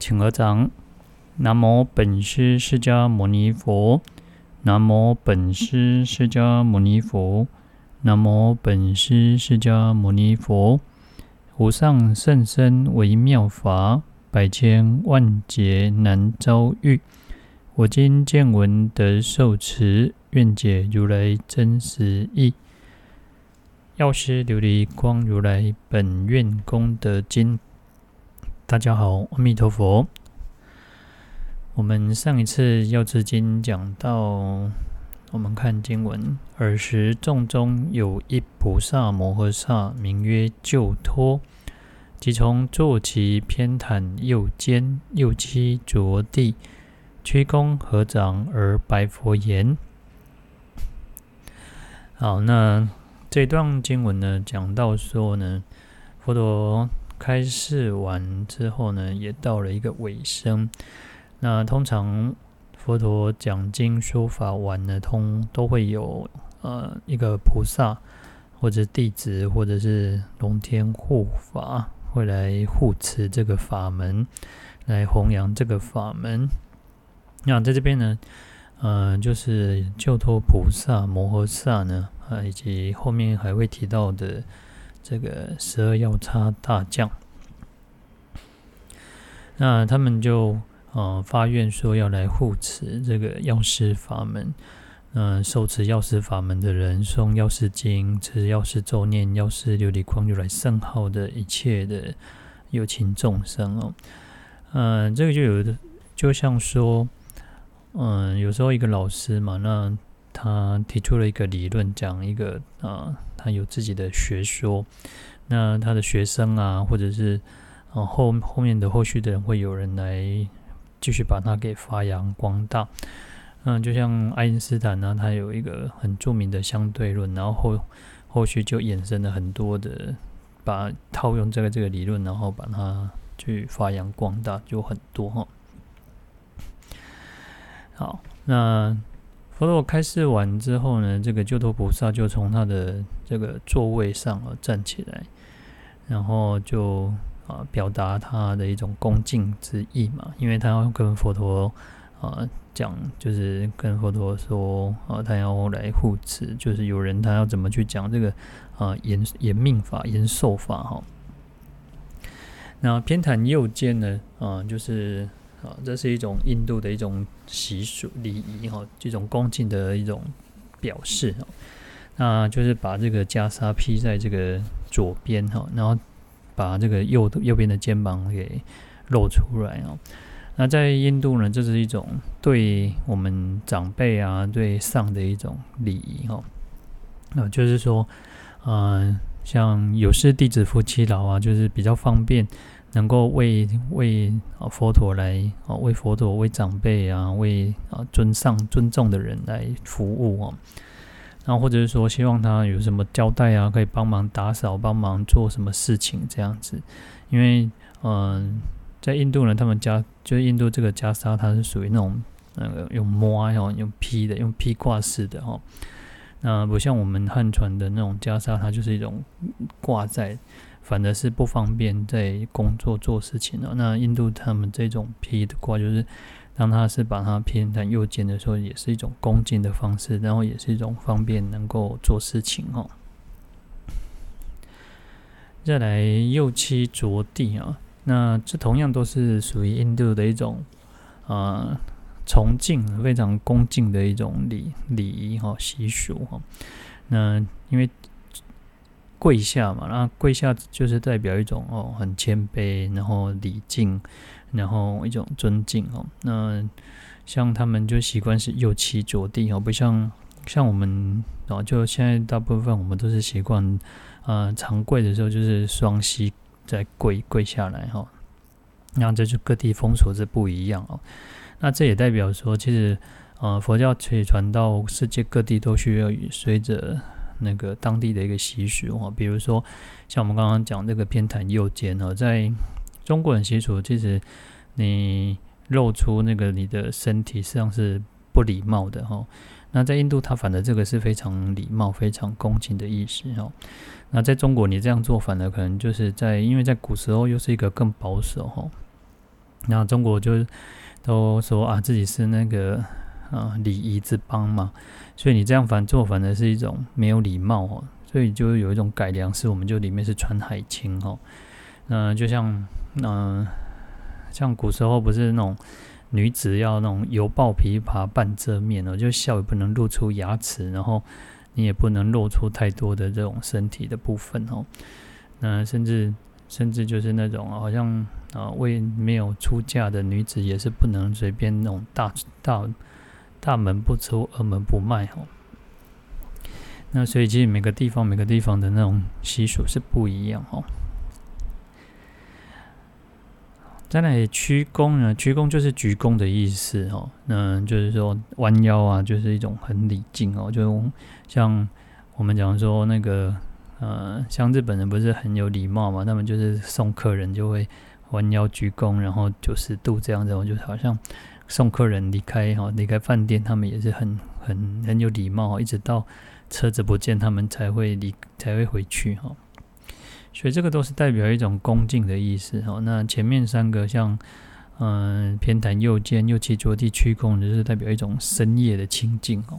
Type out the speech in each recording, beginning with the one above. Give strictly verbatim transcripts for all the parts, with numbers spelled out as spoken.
请合掌。南无本师释迦牟尼佛。南无本师释迦牟尼佛。南无本师释迦牟尼佛。无上甚深微妙法，百千万劫难遭遇。我今见闻得受持，愿解如来真实义。药师琉璃光如来本愿功德经。大家好，阿弥陀佛。我们上一次药师经讲到，我们看经文，尔时众中有一菩萨摩诃萨，名曰救脱，即从坐骑偏袒右肩，右膝着地，屈躬合掌而白佛言：好，那这段经文呢，讲到说呢，佛陀开示完之后呢，也到了一个尾声。那通常佛陀讲经说法完呢，通都会有呃一个菩萨或者弟子或者是龙天护法会来护持这个法门，来弘扬这个法门。那在这边呢，呃，就是救脱菩萨、摩诃萨呢，啊，以及后面还会提到的这个十二药叉大将，那他们就呃发愿说要来护持这个药师法门。嗯、呃，受持药师法门的人，诵药师经、持药师咒念、药师琉璃光如来圣号的一切的有情众生哦。嗯、呃，这个就有的，就像说。嗯，有时候一个老师嘛，那他提出了一个理论，讲一个啊、呃，他有自己的学说，那他的学生啊，或者是啊、呃、后后面的后续的人，会有人来继续把它给发扬光大。嗯，就像爱因斯坦呢，他有一个很著名的相对论，然后后后续就衍生了很多的，把套用这个这个理论，然后把它去发扬光大，就很多哈。好，那佛陀开示完之后呢，这个救脱菩萨就从他的这个座位上站起来，然后就啊表达他的一种恭敬之意嘛，因为他要跟佛陀啊讲，就是跟佛陀说啊，他要来护持，就是有人他要怎么去讲这个啊言言命法、言受法哈。那偏袒右肩呢，啊就是。啊，这是一种印度的一种习俗礼仪哈，这种恭敬的一种表示哈。那就是把这个袈裟披在这个左边哈，然后把这个右右边的肩膀给露出来哦。那在印度呢，这是一种对我们长辈啊、对上的一种礼仪哈。啊，就是说，嗯、呃，像有事弟子夫妻老啊，就是比较方便。能够为为佛陀来为佛陀为长辈啊为尊上尊重的人来服务哦，然后或者是说希望他有什么交代啊，可以帮忙打扫帮忙做什么事情这样子，因为嗯、呃、在印度呢，他们家就是印度这个袈裟，它是属于那种那个用摸啊用披的用披挂式的哈，那不像我们汉传的那种袈裟，它就是一种挂在。反而是不方便在工作做事情的。那印度他们这种披的挂，就是当他是把它偏袒右肩的时候，也是一种恭敬的方式，然后也是一种方便能够做事情哦。再来右膝着地啊，那这同样都是属于印度的一种啊、呃、崇敬、非常恭敬的一种礼礼仪哈习俗哈。那因为跪下嘛，那跪下就是代表一种哦很谦卑，然后礼敬，然后一种尊敬哦。那像他们就习惯是右膝着地哦，不像像我们哦，就现在大部分我们都是习惯，呃，常跪的时候就是双膝再跪跪下来哈。那这就各地风俗是不一样哦。那这也代表说，其实呃佛教可以传到世界各地，都需要随着。那个当地的一个习俗哈，比如说像我们刚刚讲这个偏袒右肩哦，在中国人习俗，其实你露出那个你的身体实际上是不礼貌的哈。那在印度，它反而这个是非常礼貌、非常恭敬的意思哈。那在中国，你这样做反而可能就是在，因为在古时候又是一个更保守哈。 那中国就都说啊自己是那个啊礼仪之邦嘛，所以你这样反做反而是一种没有礼貌哦，所以就有一种改良式，我们就里面是穿海青哦。那就像嗯、呃，像古时候不是那种女子要那种犹抱琵琶半遮面哦，就笑也不能露出牙齿，然后你也不能露出太多的这种身体的部分哦。那甚至甚至就是那种好像啊为没有出嫁的女子也是不能随便那种大大大门不出二门不迈哦。那所以其实每个地方每个地方的那种习俗是不一样哦。再来屈躬呢，屈躬就是鞠躬的意思哦。那就是说弯腰啊，就是一种很礼敬哦。就像我们讲说那个呃，像日本人不是很有礼貌嘛，他们就是送客人就会弯腰鞠躬，然后九十度这样子，就是好像送客人离开哈，离开饭店，他们也是很很很有礼貌，一直到车子不见，他们才会离才会回去哈。所以这个都是代表一种恭敬的意思哈。那前面三个像嗯、呃、偏袒右肩、右膝着地、屈躬，就是代表一种深夜的清静哦。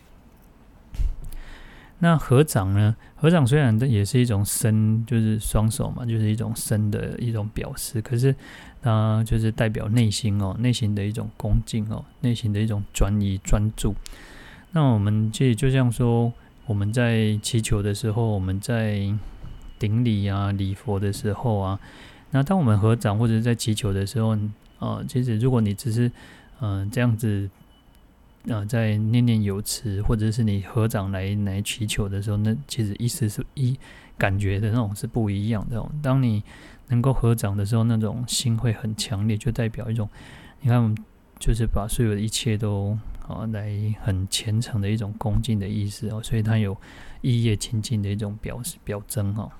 那合掌呢？合掌虽然也是一种伸，就是双手嘛，就是一种伸的一种表示，可是它就是代表内心哦，内心的一种恭敬哦，内心的一种专一专注。那我们其实就像说，我们在祈求的时候，我们在顶礼啊、礼佛的时候啊，那当我们合掌或者在祈求的时候，呃，其实如果你只是嗯、呃、这样子。呃，在念念有词，或者是你合掌来来祈求的时候，那其实意思是一感觉的那种是不一样的。当你能够合掌的时候，那种心会很强烈，就代表一种，你看，就是把所有的一切都啊来很虔诚的一种恭敬的意思哦，所以它有意业清净的一种表表征哦。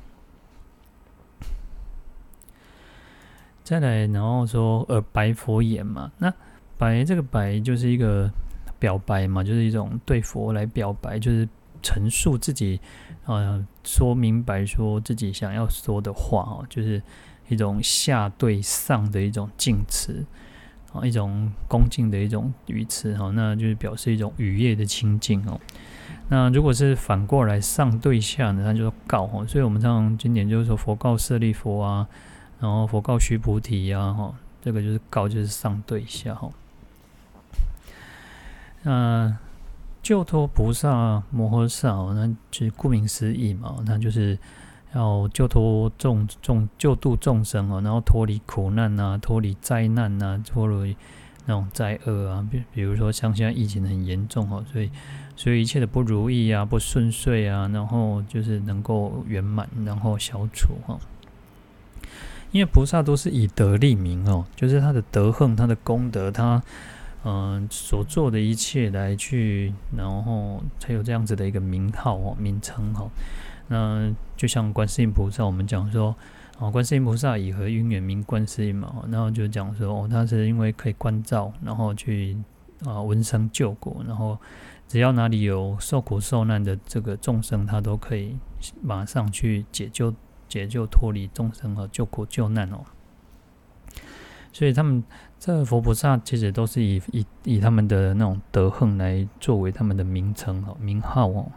再来，然后说呃白佛言嘛，那白这个白就是一个。表白嘛，就是一种对佛来表白，就是陈述自己，呃，说明白说自己想要说的话哦，就是一种下对上的一种敬词，啊，一种恭敬的一种语词哈，那就是表示一种语业的清净哦。那如果是反过来上对下呢，它就告哦，所以我们常经典就是说佛告舍利佛啊，然后佛告须菩提呀，哈，这个就是告，就是上对下哈。那救脱菩萨摩诃萨，那就是顾名思义嘛，那就是要救脱众众救度众生哦，然后脱离苦难啊，脱离灾难啊，脱离那种灾厄啊，比比如说像现在疫情很严重哦，所以所以一切的不如意啊、不顺遂啊，然后就是能够圆满，然后消除哈。因为菩萨都是以德立名哦，就是他的德行、他的功德、他。嗯，所做的一切来去，然后才有这样子的一个名号哦，名称哈。那就像观世音菩萨，我们讲说，哦，观世音菩萨以何因缘名观世音嘛，然后就讲说，哦，他是因为可以观照，然后去啊闻声救国，然后只要哪里有受苦受难的这个众生，他都可以马上去解救、解救脱离众生和救苦救难哦。所以他们这佛菩萨其实都是以以以他们的那种德行来作为他们的名称哦、名号哦。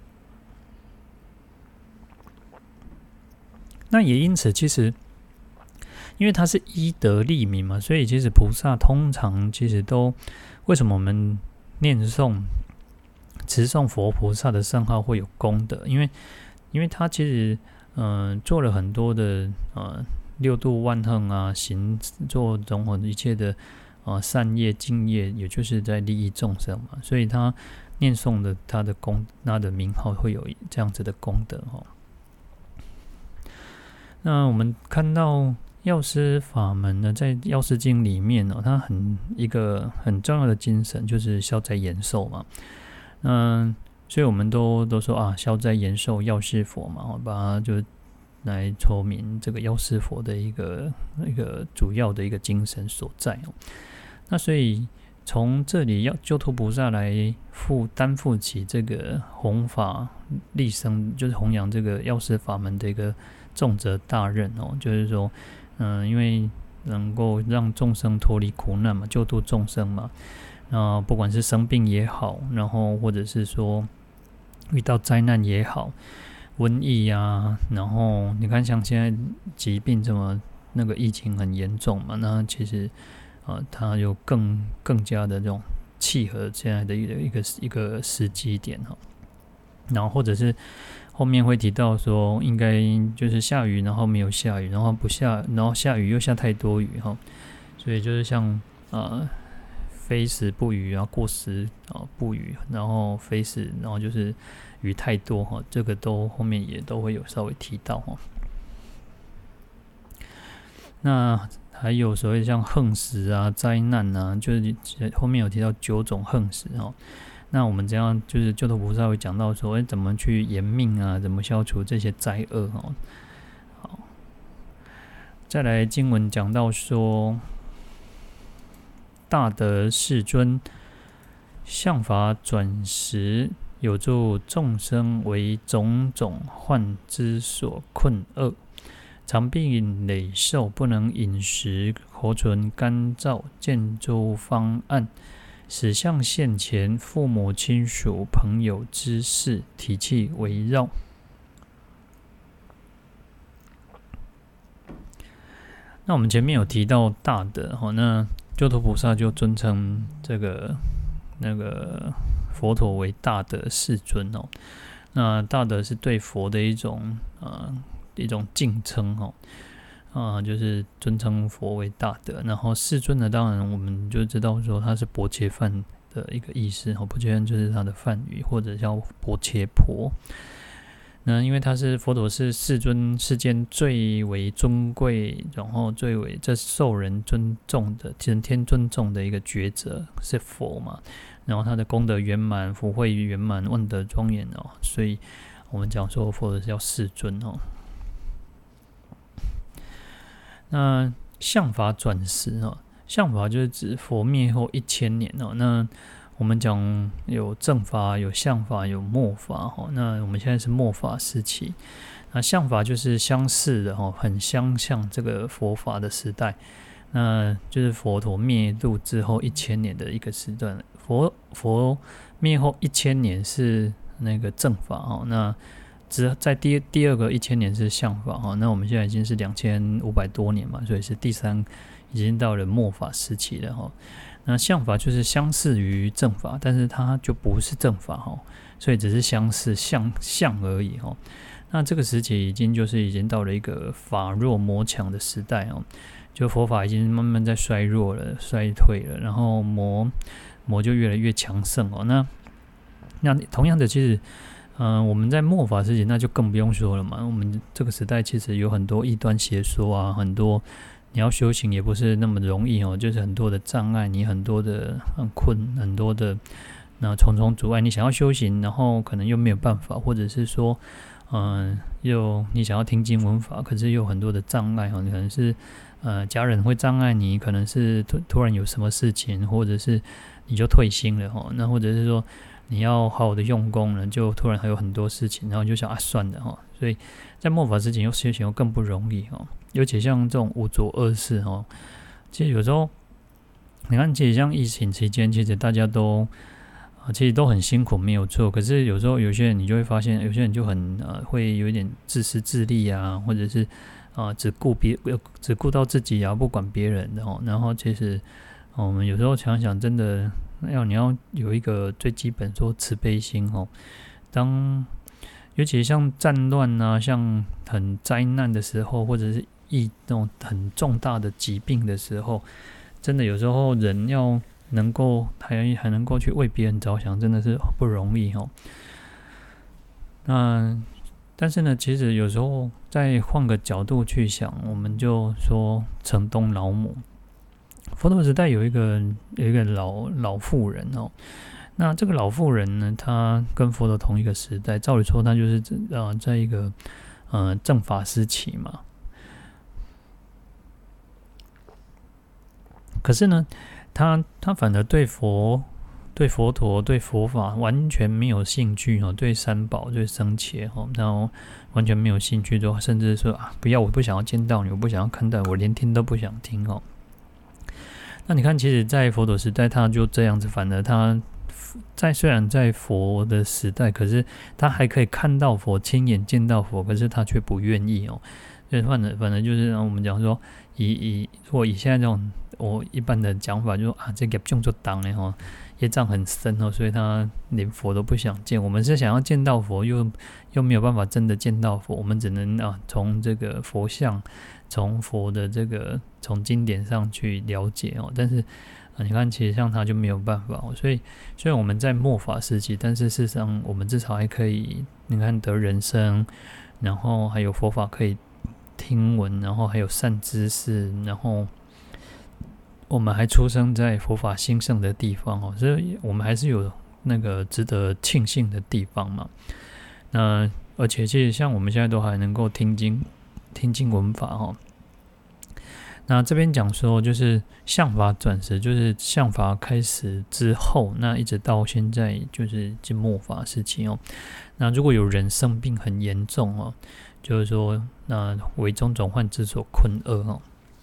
那也因此，其实因为他是依德立名嘛，所以其实菩萨通常其实都为什么我们念诵、持诵佛菩萨的圣号会有功德？因为因为他其实嗯、呃、做了很多的呃。六度万行啊，行做种种一切的啊善业、净业，也就是在利益众生嘛，所以他念诵的他的功，他的名号会有这样子的功德哦。那我们看到药师法门呢，在药师经里面哦，它很一个很重要的精神就是消灾延寿嘛。嗯，所以我们都都说啊，消灾延寿药师佛嘛，把它就。来说明这个药师佛的一个一个主要的一个精神所在哦。那所以从这里要救脱菩萨来负担负起这个弘法利生，就是弘扬这个药师法门的一个重责大任哦。就是说，嗯、呃，因为能够让众生脱离苦难嘛，救度众生嘛。那不管是生病也好，然后或者是说遇到灾难也好，瘟疫啊，然后你看像现在疾病这么那个疫情很严重嘛，那其实啊，它有更更加的这种契合现在的一个一个一个时机点哈。然后或者是后面会提到说，应该就是下雨，然后没有下雨，然后不下，然后下雨又下太多雨哈，所以就是像呃非时不雨啊，过时啊不雨，然后非时，然后就是雨太多哈，这个都后面也都会有稍微提到哈。那还有所谓像横时啊、灾难啊，就是后面有提到九种横时哈。那我们这样就是救度菩萨会讲到说，哎，怎么去延命啊？怎么消除这些灾厄哦？好，再来经文讲到说，大德世尊向法转时，有助众生为种种患之所困厄，常病累寿，不能饮食，活存干燥，见诸方案。使相现前，父母亲属朋友之事，体气围绕。那我们前面有提到大德，那救度菩萨就尊称这个那个佛陀为大德世尊哦。那大德是对佛的一种呃一种敬称哦。啊，就是尊称佛为大德，然后世尊呢，当然我们就知道说他是薄伽梵的一个意思，薄伽梵就是他的梵语，或者叫薄伽婆。那因为他是佛陀是世尊世间最为尊贵，然后最为这受人尊重的、人天尊重的一个觉者是佛嘛，然后他的功德圆满、福慧圆满、万德庄严哦，所以我们讲说佛陀是叫世尊哦。那相法转时哦，相法就是指佛灭后一千年哦。那我们讲有正法、有相法、有末法哈。那我们现在是末法时期。那相法就是相似的哈，很相像这个佛法的时代。那就是佛陀灭度之后一千年的一个时段。佛佛灭后一千年是那个正法哈。那只在第第二个一千年是相法哈，那我们现在已经是两千五百多年嘛，所以是第三已经到了末法时期了哈。那相法就是相似于正法，但是它就不是正法哈，所以只是相似相相而已哈。那这个时期已经就是已经到了一个法弱魔强的时代哦，就佛法已经慢慢在衰弱了、衰退了，然后魔魔就越来越强盛哦。那那同样的，其实。嗯、呃，我们在末法时期，那就更不用说了嘛。我们这个时代其实有很多异端邪说啊，很多你要修行也不是那么容易哦，就是很多的障碍，你很多的很困，很多的那重重阻碍。你想要修行，然后可能又没有办法，或者是说，嗯、呃，又你想要听经闻法，可是又有很多的障碍哦。你可能是呃家人会障碍你，可能是突突然有什么事情，或者是你就退心了哦。那或者是说。你要好好的用功了，就突然还有很多事情，然后就想啊，算了哈。所以在末法之前又修行又更不容易哈。尤其像这种无着恶事哈，其实有时候你看，其实像疫情期间，其实大家都啊，其实都很辛苦，没有错。可是有时候有些人你就会发现，有些人就很呃，会有一点自私自利啊，或者是啊只顾别只顾到自己啊，不管别人的哦。然后其实我们有时候想想，真的。要你要有一个最基本说慈悲心哦，当尤其像战乱啊，像很灾难的时候，或者是疫那种很重大的疾病的时候，真的有时候人要能够还还能够去为别人着想，真的是不容易哦。那但是呢，其实有时候再换个角度去想，我们就说城东老母。佛陀时代有一个有一个老老妇人哦，那这个老妇人呢，她跟佛陀同一个时代，照理说她就是呃在一个呃正法时期嘛。可是呢，她她反而对佛对佛陀、对佛法完全没有兴趣哦，对三宝、对僧伽哦，然后完全没有兴趣，就甚至说啊，不要，我不想要见到你，我不想要看到，我连听都不想听哦。那你看，其实，在佛陀时代，他就这样子，反而他在虽然在佛的时代，可是他还可以看到佛，亲眼见到佛，可是他却不愿意哦。所以反正反正就是我们讲说，以以如果以现在这种我一般的讲法，就是啊，这个业就当了哈，业障很深哦，所以他连佛都不想见。我们是想要见到佛，又又没有办法真的见到佛，我们只能啊从这个佛像，从佛的这个从经典上去了解哦。但是啊，你看，其实像他就没有办法哦。所以虽然我们在末法时期，但是事实上我们至少还可以，你看得人生，然后还有佛法可以听闻，然后还有善知识，然后我们还出生在佛法兴盛的地方哦，所以我们还是有那个值得庆幸的地方嘛。那而且其实像我们现在都还能够听经、听经闻法哦。那这边讲说，就是相法转时，就是相法开始之后，那一直到现在就是进末法时期哦。那如果有人生病很严重哦，就是说，那为种种患之所困厄哦。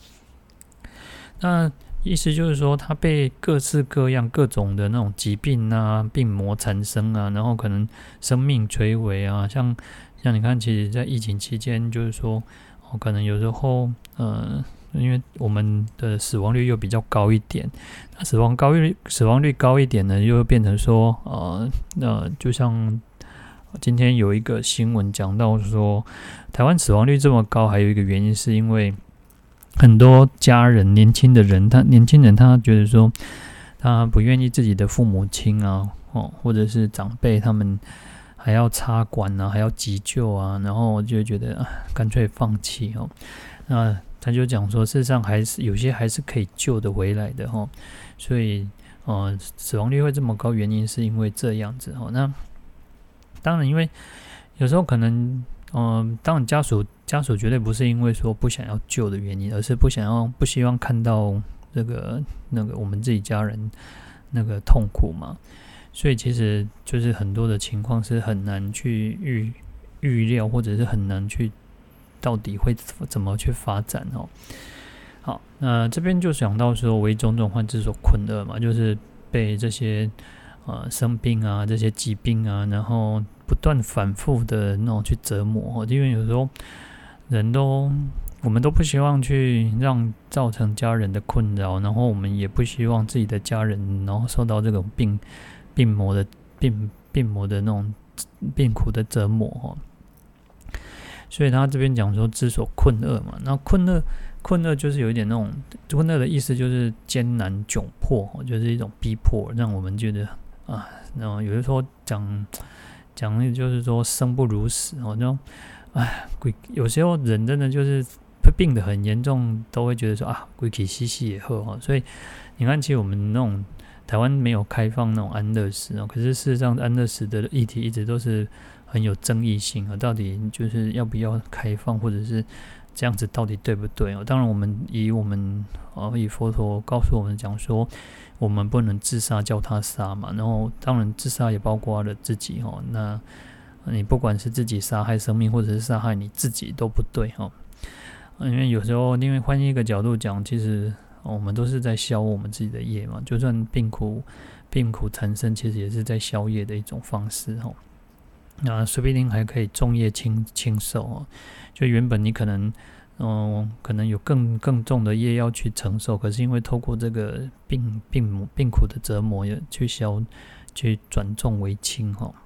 那意思就是说，他被各式各样、各种的那种疾病啊、病魔缠身啊，然后可能生命垂危啊，像像你看，其实，在疫情期间，就是说，哦，可能有时候，呃，因为我们的死亡率又比较高一点，那死亡高率死亡率高一点呢，又变成说，呃，那就像今天有一个新闻讲到说，台湾死亡率这么高，还有一个原因是因为很多家人，年轻的人，他年轻人他觉得说，他不愿意自己的父母亲啊，哦，或者是长辈，他们还要插管啊，还要急救啊，然后就觉得啊，干脆放弃哦。那他就讲说，事实上还是有些还是可以救得回来的哦。所以，呃，死亡率会这么高，原因是因为这样子哦。那当然，因为有时候可能。嗯，当然家属家属绝对不是因为说不想要救的原因，而是不想要不希望看到这个那个我们自己家人那个痛苦嘛，所以其实就是很多的情况是很难去预预料，或者是很难去到底会怎么去发展哦。好，那这边就想到说，为种种患之所困厄嘛，就是被这些呃生病啊、这些疾病啊，然后不断反复的那种去折磨，因为有时候人都我们都不希望去让造成家人的困扰，然后我们也不希望自己的家人然后受到这种病病魔的病病魔的那种病苦的折磨，所以他这边讲说之所困厄嘛，那困厄困厄就是有一点那种困厄的意思，就是艰难窘迫，就是一种逼迫，让我们觉得啊，然后有的时候讲。讲的就是说生不如死哦，那种哎，有时候人真的就是会病得很严重，都会觉得说啊，鬼体兮兮也好哦。所以你看，其实我们那种台湾没有开放那种安乐死哦，可是事实上安乐死的议题一直都是很有争议性啊，到底就是要不要开放，或者是这样子到底对不对哦？当然，我们以我们哦以佛陀告诉我们讲说。我们不能自杀叫他杀嘛，然后当然自杀也包括了自己哦。那你不管是自己杀害生命，或者是杀害你自己都不对哦。因为有时候，因为换一个角度讲，其实我们都是在消我们自己的业嘛。就算病苦病苦缠身，其实也是在消业的一种方式哦。那说不定还可以重业轻轻受哦。就原本你可能。嗯，可能有更更重的业要去承受，可是因为透过这个病病病苦的折磨，去消去转重为轻哈。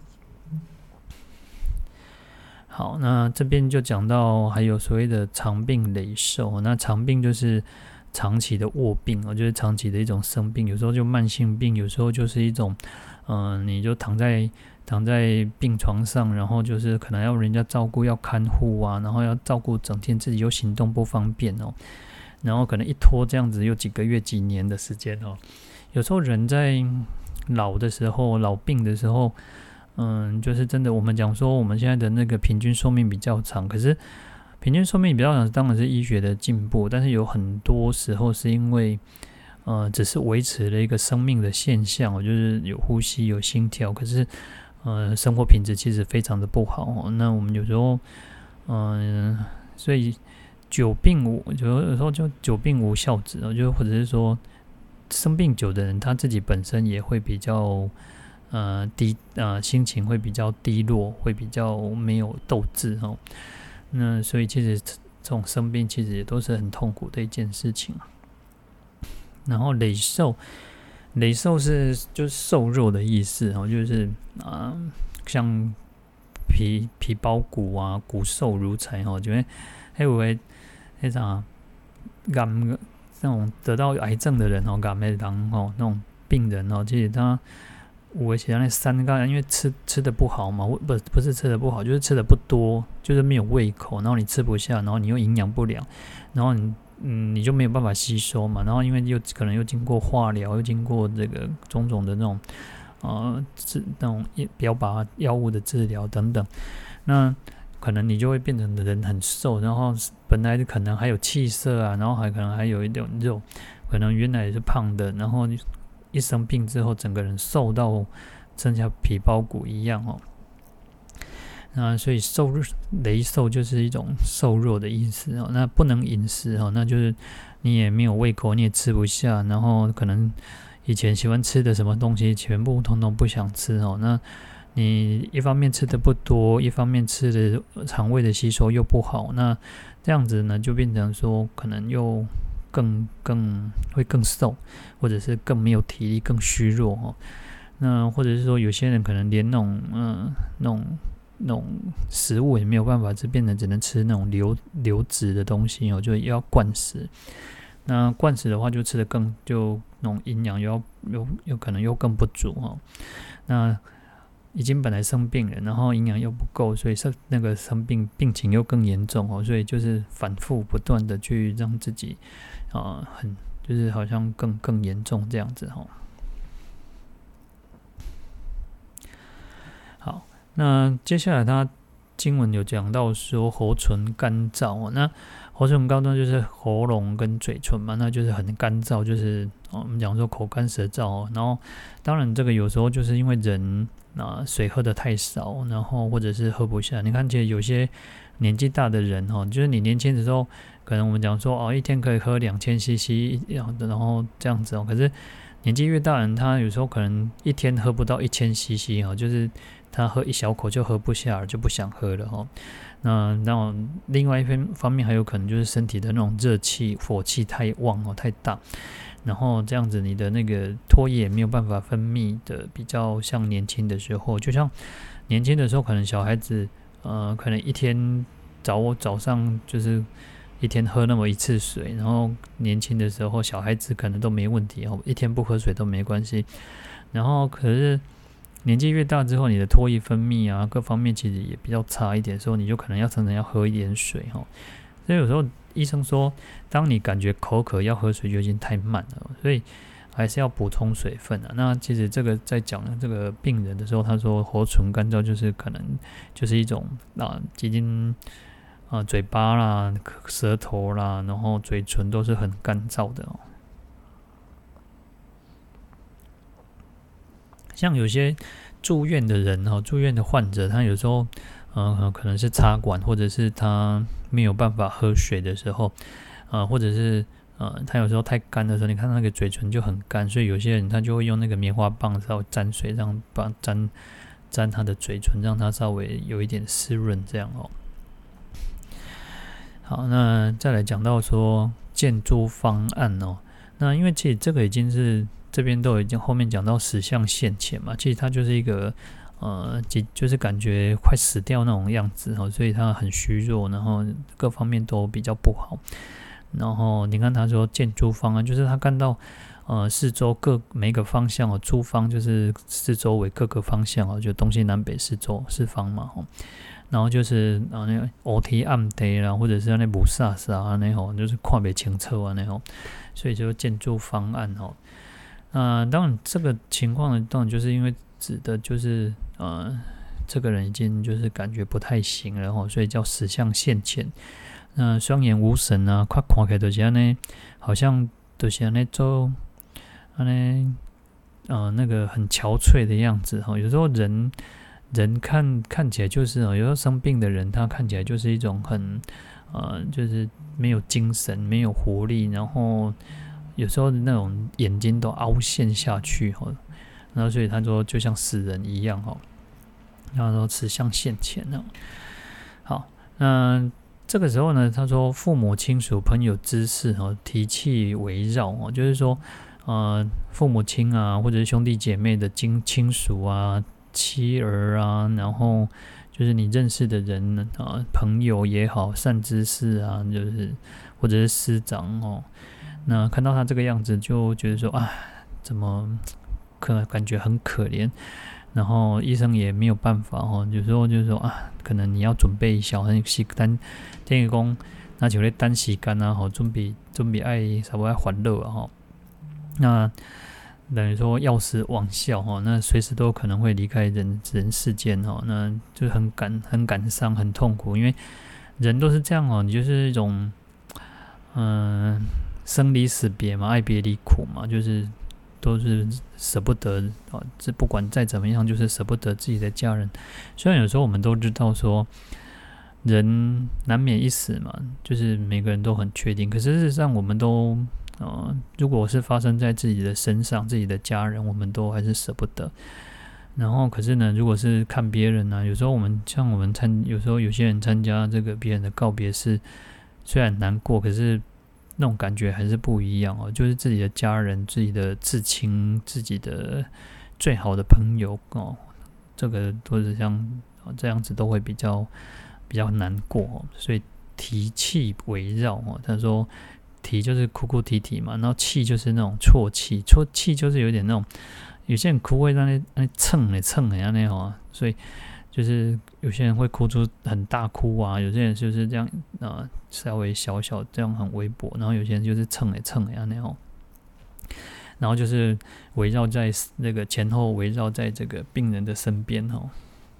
好，那这边就讲到还有所谓的长病累寿，那长病就是长期的卧病，就是长期的一种生病，有时候就慢性病，有时候就是一种，嗯、呃，你就躺在。躺在病床上，然后就是可能要人家照顾，要看护啊，然后要照顾整天，自己又行动不方便哦，然后可能一拖这样子又几个月、几年的时间哦。有时候人在老的时候、老病的时候，嗯，就是真的，我们讲说我们现在的那个平均寿命比较长，可是平均寿命比较长，当然是医学的进步，但是有很多时候是因为。 呃只是维持了一个生命的现象，就是有呼吸有心跳，可是呃生活品质其实非常的不好哦。那我们有时候嗯、呃，所以久病无有时候就久病无孝子哦，就或者是说生病久的人他自己本身也会比较呃低呃心情会比较低落，会比较没有斗志哦。那所以其实这种生病其实也都是很痛苦的一件事情。然后累瘦，累瘦是就是瘦肉的意思哦，就是啊、呃、像皮皮包骨啊，骨瘦如柴哦，就会还有个那啥癌那种得到癌症的人哦，癌的人哦，那种病人哦，其实他我写那三个，因为吃吃的不好嘛，不不是吃的不好，就是吃的不多，就是没有胃口，然后你吃不下，然后你又营养不良，然后你嗯你就没有办法吸收嘛，然后因为又可能又经过化疗，又经过这个种种的那种呃治那种标靶药物的治疗等等，那可能你就会变成人很瘦，然后本来可能还有气色啊，然后还可能还有一点肉，可能原来也是胖的，然后一生病之后，整个人瘦到剩下皮包骨一样哦。那所以瘦雷瘦就是一种瘦弱的意思哦。那不能饮食哦，那就是你也没有胃口，你也吃不下，然后可能以前喜欢吃的什么东西，全部统统不想吃哦。那你一方面吃的不多，一方面吃的肠胃的吸收又不好，那这样子呢，就变成说可能又更更会更瘦，或者是更没有体力，更虚弱哦。那或者是说有些人可能连那种嗯、呃、那种那种食物也没有办法，就变成只能吃那种流流质的东西哦，就要灌食。那灌食的话，就吃的更就那种营养又要又有可能又更不足哦。那已经本来生病了，然后营养又不够，所以那个生病病情又更严重哦，所以就是反复不断的去让自己啊、呃、很就是好像更更严重这样子哦。好，那接下来他经文有讲到说喉唇干燥哦，那喉唇干燥就是喉咙跟嘴唇嘛，那就是很干燥，就是哦我们讲说口干舌燥哦。然后当然这个有时候就是因为人啊水喝的太少，然后或者是喝不下。你看，其实有些年纪大的人哦，就是你年轻的时候，可能我们讲说哦一天可以喝两千 C C， 然后这样子哦。可是年纪越大的人，他有时候可能一天喝不到一千 C C 哦，就是他喝一小口就喝不下了，就不想喝了哦。那然后另外一方面还有可能就是身体的那种热气、火气太旺哦，太大。然后这样子，你的那个唾液也没有办法分泌的比较像年轻的时候，就像年轻的时候，可能小孩子呃，可能一天早早上就是一天喝那么一次水，然后年轻的时候小孩子可能都没问题哦，一天不喝水都没关系。然后可是年纪越大之后，你的唾液分泌啊各方面其实也比较差一点，所以你就可能要常常要喝一点水哦。所以有时候医生说，当你感觉口渴要喝水就已经太慢了，所以还是要补充水分啊。那其实这个在讲这个病人的时候，他说喉唇干燥就是可能就是一种啊，已经啊嘴巴啦、舌头啦，然后嘴唇都是很干燥的哦。像有些住院的人哦，住院的患者，他有时候呃可能是插管，或者是他没有办法喝水的时候，呃或者是呃他有时候太干的时候，你看那个嘴唇就很干，所以有些人他就会用那个棉花棒稍微沾水，让把沾沾他的嘴唇，让他稍微有一点湿润这样哦。好，那再来讲到说建筑方案哦，那因为其实这个已经是这边都已经后面讲到死相现前嘛，其实它就是一个呃，就是感觉快死掉那种样子哦，所以他很虚弱，然后各方面都比较不好。然后你看他说建筑方案，就是他看到呃四周各每个方向哦，诸方就是四周围各个方向哦，就东西南北四周四方嘛哦。然后就是啊那个乌天暗地啦，或者是那雾煞煞啊那吼，就是看不清楚啊那吼，所以就建筑方案哦。那、呃、当然这个情况呢，当然就是因为指的就是呃这个人已经就是感觉不太行了吼，所以叫死相现前。那、呃、双眼无神啊，快看起来就是安尼，好像就是安尼做呢，呃，那个很憔悴的样子哈。有时候人人看看起来就是有时候生病的人，他看起来就是一种很呃，就是没有精神、没有活力，然后有时候那种眼睛都凹陷下去哈。然后所以他说就像死人一样哈。然后说吃相现前呢。好，那这个时候呢，他说父母亲属朋友之事哈，提气围绕哦，就是说呃父母亲啊，或者是兄弟姐妹的亲亲属啊、妻儿啊，然后就是你认识的人啊，朋友也好，善知识啊，就是或者是师长哦，那看到他这个样子，就觉得说啊，怎么可感觉很可怜。然后医生也没有办法哦，有时候就是说啊，可能你要准备一下，很时间，等于讲，那就咧等时间啊，吼，准备准备爱差不多爱还乐啊，吼，那等于说药师忘效哈，那随时都有可能会离开人人世间哈，那就很感很感伤，很痛苦，因为人都是这样哦，你就是一种嗯、呃、生离死别嘛，爱别离苦嘛，就是。都是舍不得啊，这不管再怎么样，就是舍不得自己的家人。虽然有时候我们都知道说，人难免一死嘛，就是每个人都很确定。可是事实上，我们都呃，如果是发生在自己的身上，自己的家人，我们都还是舍不得。然后，可是呢，如果是看别人啊，有时候我们像我们参，有时候有些人参加这个别人的告别式，虽然难过，可是。那种感觉还是不一样哦，就是自己的家人、自己的至亲、自己的最好的朋友哦，这个都是像这样子都会比较比较难过哦，所以提气围绕哦。他说提就是哭哭啼啼嘛，然后气就是那种啜泣，啜泣就是有点那种有些人哭会让那那蹭的蹭的那样哦，所以。就是有些人会哭出很大哭啊，有些人就是这样啊、呃，稍微小小这样很微薄，然后有些人就是蹭来蹭来那样，然后就是围绕在那个前后围绕在这个病人的身边哦。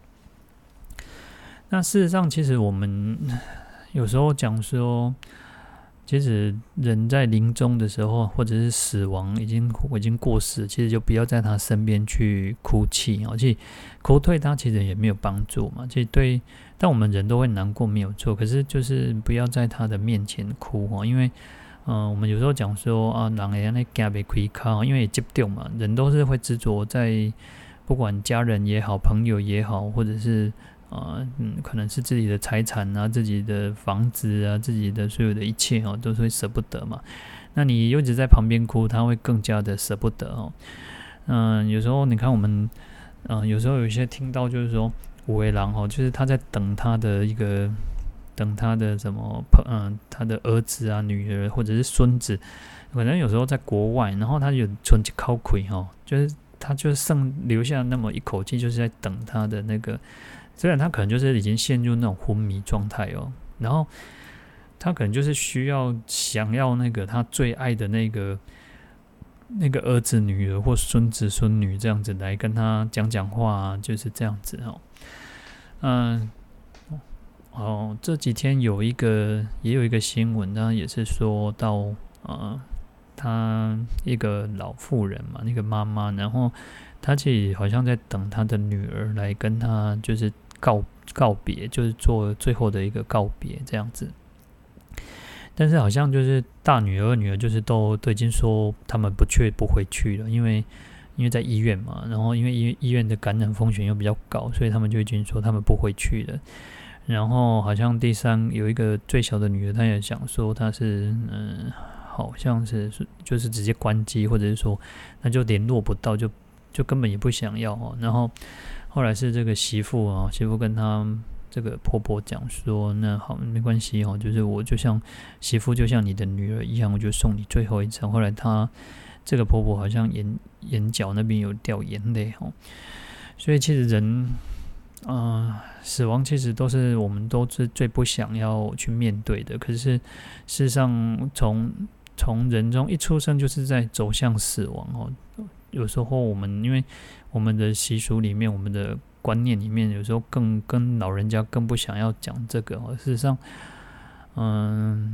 那事实上，其实我们有时候讲说。其实人在临终的时候，或者是死亡已经已经过世，其实就不要在他身边去哭泣，而且哭对他其实也没有帮助嘛。其实对，但我们人都会难过，没有错。可是就是不要在他的面前哭哦，因为嗯、呃，我们有时候讲说啊，人会安尼行袂开口，因为也接不动嘛。人都是会执着在不管家人也好，朋友也好，或者是。啊、呃，嗯，可能是自己的财产啊，自己的房子啊，自己的所有的一切哦，都是会舍不得嘛。那你又一直在旁边哭，他会更加的舍不得哦。嗯、呃，有时候你看我们，嗯、呃，有时候有一些听到就是说五位郎哦，就是他在等他的一个，等他的什么朋，嗯、呃，他的儿子啊、女儿或者是孙子，可能有时候在国外，然后他有存一口气哦，就是他就剩留下那么一口气，就是在等他的那个。虽然他可能就是已经陷入那种昏迷状态哦，然后他可能就是需要想要那个他最爱的那个那个儿子、女儿或孙子、孙女这样子来跟他讲讲话啊，就是这样子哦。嗯，哦，这几天有一个也有一个新闻，呢，也是说到呃，他一个老妇人嘛，那个妈妈，然后她其实好像在等她的女儿来跟她就是。告告别就是做最后的一个告别这样子，但是好像就是大女儿、二女儿就是都都已经说他们不去不回去了，因为因为在医院嘛，然后因为医医院的感染风险又比较高，所以他们就已经说他们不回去了。然后好像第三有一个最小的女儿，她也想说她是嗯，好像是就是直接关机，或者是说那就联络不到，就就根本也不想要哦，然后。后来是这个媳妇啊，媳妇跟她这个婆婆讲说，那好没关系哦，就是我就像媳妇就像你的女儿一样，我就送你最后一程。后来她这个婆婆好像眼眼角那边有掉眼泪哦，所以其实人啊、呃，死亡其实都是我们都是最不想要去面对的。可是事实上从从人中一出生就是在走向死亡哦。有时候我们因为我们的习俗里面，我们的观念里面，有时候更跟老人家更不想要讲这个哦。事实上，嗯，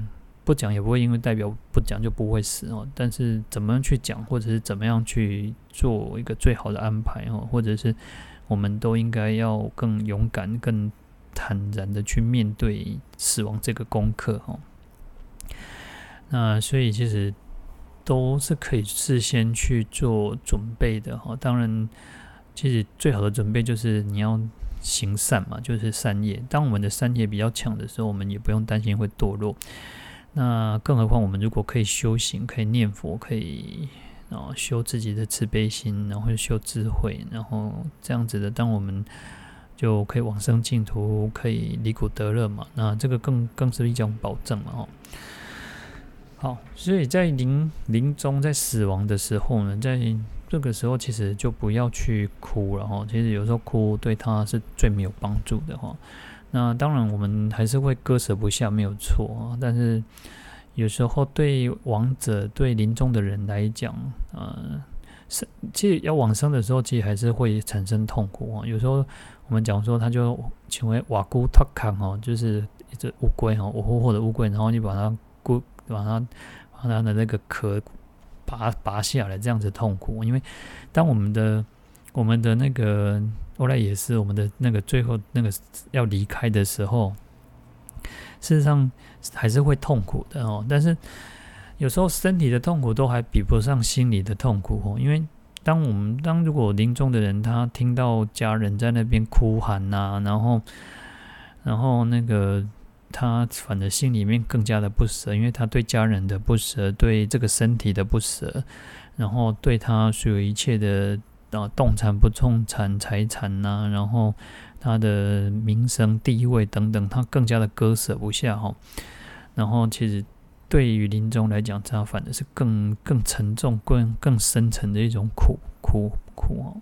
不讲也不会因为代表不讲就不会死哦，但是怎么样去讲，或者是怎么样去做一个最好的安排哦，或者是我们都应该要更勇敢、更坦然的去面对死亡这个功课哦。那所以其实都是可以事先去做准备的哈。当然，其实最好的准备就是你要行善嘛，就是善业。当我们的善业比较强的时候，我们也不用担心会堕落。那更何况我们如果可以修行，可以念佛，可以哦修自己的慈悲心，然后修智慧，然后这样子的，当我们就可以往生净土，可以离苦得乐嘛。那这个更更是一种保证嘛哦。好，所以在临临终在死亡的时候呢，在这个时候其实就不要去哭了哈。其实有时候哭对他是最没有帮助的哈。那当然我们还是会割舍不下，没有错，但是有时候对亡者、对临终的人来讲，呃，其实要往生的时候，其实还是会产生痛苦哦。有时候我们讲说，他就成为瓦姑托康哦，就是一只乌龟哦，活活的乌龟，然后你把它骨把它把它的那个壳拔拔下来，这样子痛苦。因为当我们的我们的那个后来也是我们的那个最后那个要离开的时候，事实上还是会痛苦的哦。但是有时候身体的痛苦都还比不上心理的痛苦哦。因为当我们当如果临终的人他听到家人在那边哭喊啊，然后然后那个他反而心里面更加的不舍，因为他对家人的不舍，对这个身体的不舍，然后对他所有一切的啊动产不动产财产呐、啊，然后他的名声地位等等，他更加的割舍不下哈。然后其实对于临终来讲，他反而是更更沉重、更更深沉的一种苦苦苦哦。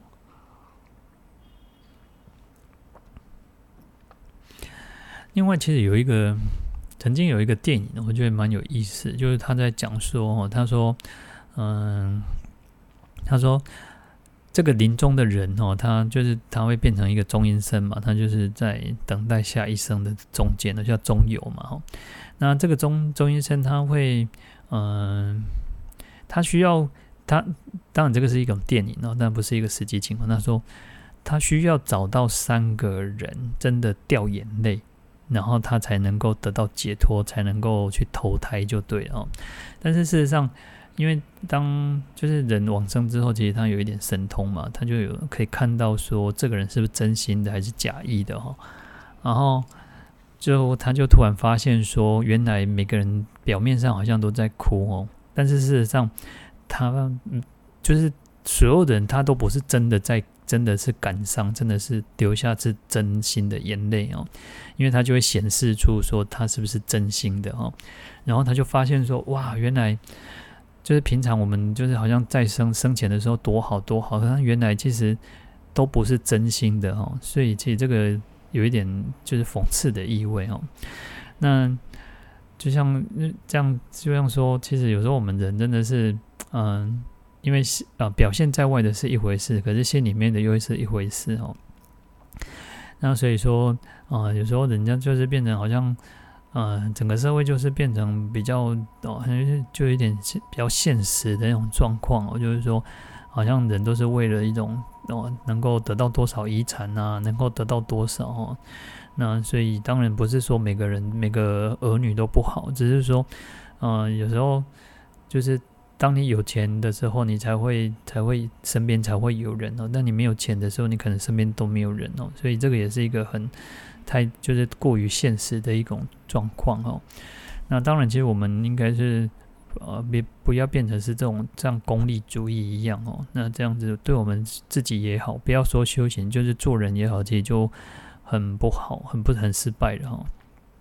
另外，其实有一个曾经有一个电影，我觉得蛮有意思，就是他在讲说，他说，嗯，他说这个临终的人哦，他就是他会变成一个中阴身嘛，他就是在等待下一生的中间的，叫中有嘛哈。那这个中中阴身，他会，嗯，他需要他，当然这个是一种电影哦，但不是一个实际情况。他说他需要找到三个人真的掉眼泪，然后他才能够得到解脱，才能够去投胎就对了哦。但是事实上，因为当就是人往生之后，其实他有一点神通嘛，他就有可以看到说这个人是不是真心的还是假意的哈。然后就他就突然发现说，原来每个人表面上好像都在哭哦，但是事实上他就是所有的人他都不是真的在。真的是感伤，真的是流下是真心的眼泪哦，因为他就会显示出说他是不是真心的哦，然后他就发现说哇，原来就是平常我们就是好像在生生前的时候多好多好，可是原来其实都不是真心的哦，所以其实这个有一点就是讽刺的意味哦。那就像这样，就像说，其实有时候我们人真的是嗯。因为呃表现在外的是一回事，可是心里面的又是一回事哦。那所以说啊、呃，有时候人家就是变成好像呃整个社会就是变成比较哦，就有一点比较现实的那种状况哦，就是说好像人都是为了一种哦能够得到多少遗产啊，能够得到多少哦。那所以当然不是说每个人每个儿女都不好，只是说呃有时候就是。当你有钱的时候，你才会才会身边才会有人哦。但你没有钱的时候，你可能身边都没有人哦。所以这个也是一个很太就是过于现实的一种状况哦。那当然，其实我们应该是呃别不要变成是这种像功利主义一样哦。那这样子对我们自己也好，不要说修行，就是做人也好，其实就很不好，很不很失败了哦。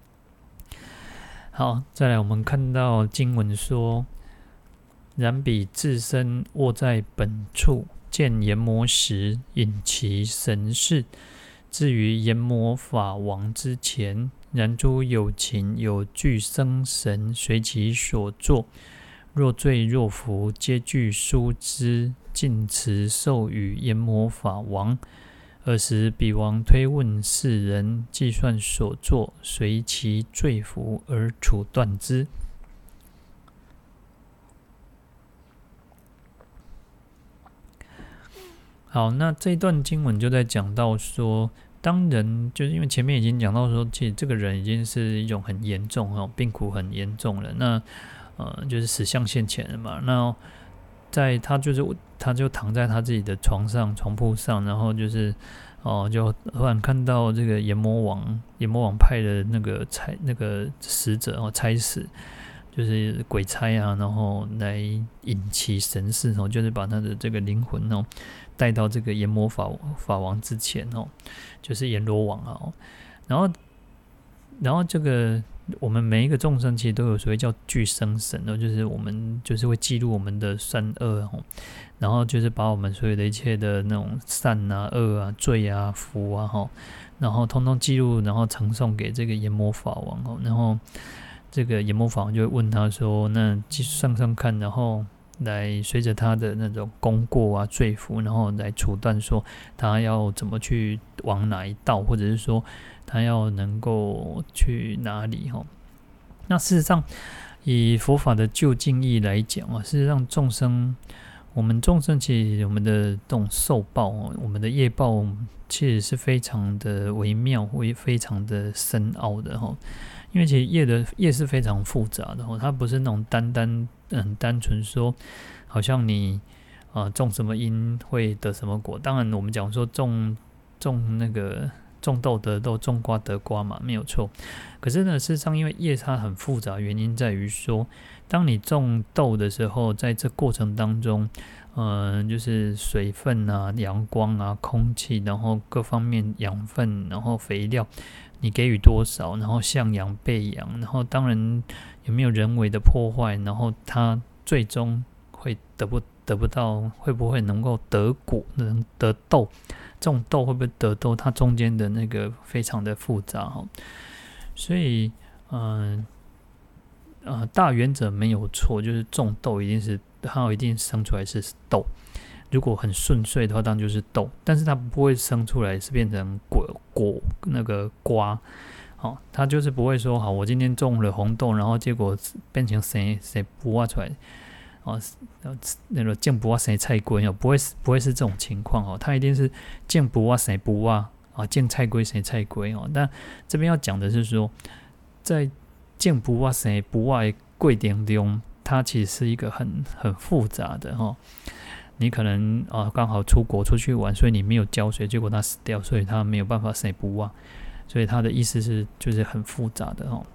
好，再来我们看到经文说。然彼自身卧在本处，见阎魔时，引其神事。至于阎魔法王之前，然诸有情有具生神，随其所作。若罪若福，皆具书之，尽辞授予阎魔法王。尔时彼王推问世人，计算所作，随其罪福而处断之。 好，那这一段经文就在讲到说，当人就是因为前面已经讲到说，其实这个人已经是一种很严重哦，病苦很严重了，那呃就是死相现前了嘛。那在他就是他就躺在他自己的床上床铺上，然后就是哦、呃、就突然看到这个阎魔王阎魔王派的那个差那个使者哦差使。就是鬼差啊，然后来引起神事哦，就是把他的这个灵魂哦带到这个阎魔法法王之前哦，就是阎罗王啊、哦。然后，然后这个我们每一个众生其实都有所谓叫具生神哦，就是我们就是会记录我们的善恶哦，然后就是把我们所有的一切的那种善啊、恶啊、罪啊、福啊哈，然后通通记录，然后呈送给这个阎魔法王哦，然后。这个阎魔法王就会问他说：“那上上看，然后来随着他的那种功过啊、罪福，然后来处断说他要怎么去往哪一道，或者是说他要能够去哪里哈？那事实上，以佛法的究竟义来讲啊，事实上众生，我们众生其实我们的这种受报，我们的业报其实是非常的微妙，会非常的深奥的哈。”因为其实业的业是非常复杂的，它不是那种单单很单纯说，好像你啊、呃、种什么因会得什么果。当然，我们讲说种种那个种豆得豆，种瓜得瓜嘛，没有错。可是呢，事实上因为业它很复杂，原因在于说，当你种豆的时候，在这过程当中，嗯、呃，就是水分啊、阳光啊、空气，然后各方面养分，然后肥料。你给予多少，然后向阳背阳，然后当然有没有人为的破坏，然后它最终会得不得不到，会不会能够得果，能得豆，这种豆会不会得豆，它中间的那个非常的复杂哈，所以嗯呃, 呃大原则没有错，就是种豆一定是它一定生出来是豆。如果很顺遂的话，当然就是豆，但是它不会生出来是变成果果那个瓜，哦，它就是不会说好，我今天种了红豆，然后结果变成生生不挖出来，哦，那个种不挖生菜龟哦，不会不会是这种情况哦，它一定是种不挖生不挖啊，种菜龟生菜龟哦。但这边要讲的是说，在种不挖生不挖的过程中，它其实是一个很很复杂的哈。你可能啊刚好出国出去玩，所以你没有浇水，结果它死掉，所以它没有办法生不啊，所以它的意思是就是很复杂的哦。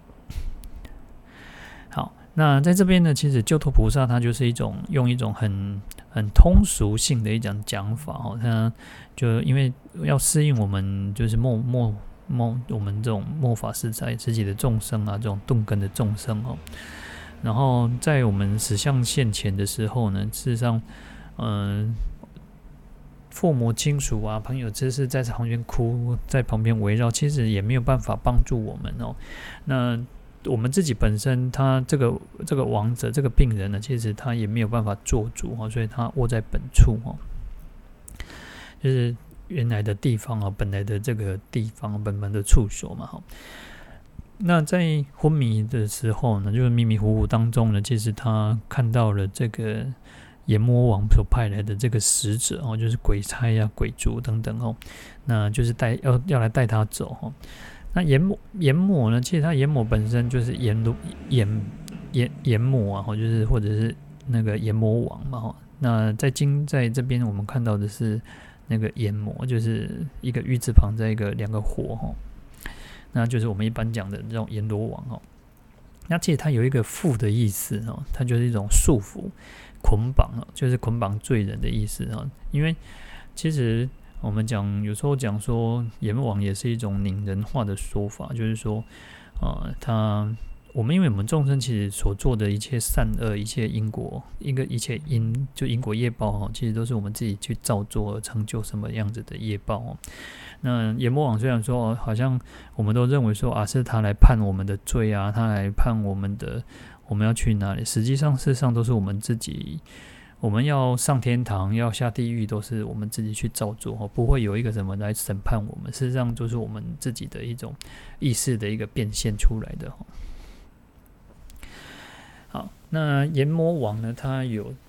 好，那在这边呢，其实救脱菩萨他就是一种用一种很很通俗性的一种讲法哦，他就因为要适应我们就是末末末我们这种末法时代自己的众生啊，这种顿根的众生哦。然后在我们死相现前的时候呢，事实上，嗯、呃，父母亲属啊、朋友知识在旁边哭，在旁边围绕，其实也没有办法帮助我们哦。那我们自己本身，他这个这个亡者、这个病人呢，其实他也没有办法做主哦，所以他卧在本处哦，就是原来的地方哦，本来的这个地方，本门的处所嘛，哈。那在昏迷的时候呢，就是迷迷糊糊当中呢，其实他看到了这个阎魔王所派来的这个使者哦，就是鬼差啊、鬼卒等等哦，那就是带要要来带他走哦。那阎魔阎魔呢，其实他阎魔本身就是阎阎阎阎魔啊，就是或者是那个阎魔王嘛哈。那在经在这边我们看到的是那个阎魔，就是一个玉字旁在一个两个火哈。那就是我们一般讲的这种阎罗王哦。那其实它有一个缚的意思哦，它就是一种束缚、捆绑哦，就是捆绑罪人的意思哦。因为其实我们讲有时候讲说阎王也是一种拟人化的说法，就是说，呃，他我们因为我们众生其实所做的一切善恶、一切因果、一个一切因就因果业报哦，其实都是我们自己去造作而成就什么样子的业报哦。那阎魔王虽然说好像我们都认为说啊是他来判我们的罪啊，他来判我们的我们要去哪里，实际上事实上都是我们自己，我们要上天堂要下地狱都是我们自己去造作哦，不会有一个什么来审判我们，事实上就是我们自己的一种意识的一个变现出来的哦。好，那阎魔王呢，他有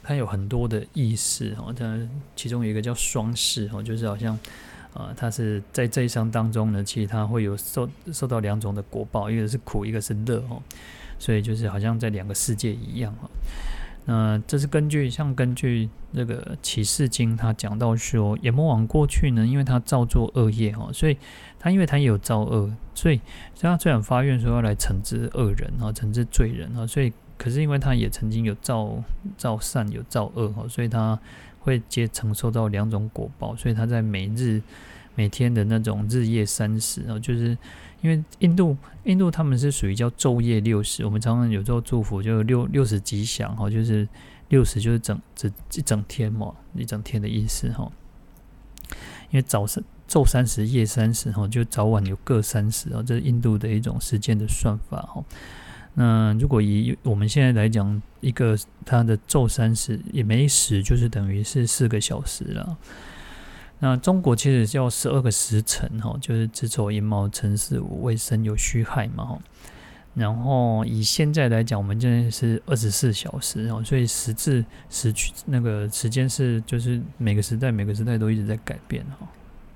它有很多的意识哦，它其中有一个叫双世哦，就是好像呃，它是在这一生当中呢，其实它会有受受到两种的果报，一个是苦，一个是乐哦，所以就是好像在两个世界一样哦。那这是根据像根据这个启示经，他讲到说，阎魔王过去呢，因为他造作恶业哦，所以他因为他也有造恶，所以他虽然发愿说要来惩治恶人啊，惩治罪人啊，所以可是因为他也曾经有造造善有造恶哦，所以他会接承受到两种果报，所以他在每日每天的那种日夜三十哦，就是因为印度印度他们是属于叫昼夜六十，我们常常有时候祝福就六六十吉祥哈，就是六十就是整整一整天嘛，一整天的意思哈。因为早上昼三十夜三十哈，就早晚有各三十哦，这是印度的一种时间的算法哈。那如果以我们现在来讲，一个它的昼三十也每时就是等于是四个小时了。那中国其实叫十二个时辰哈，就是子丑寅卯辰巳午未申酉戌亥嘛哈。然后以现在来讲，我们现在是二十四小时哦，所以时至时区那个时间是就是每个时代每个时代都一直在改变哈。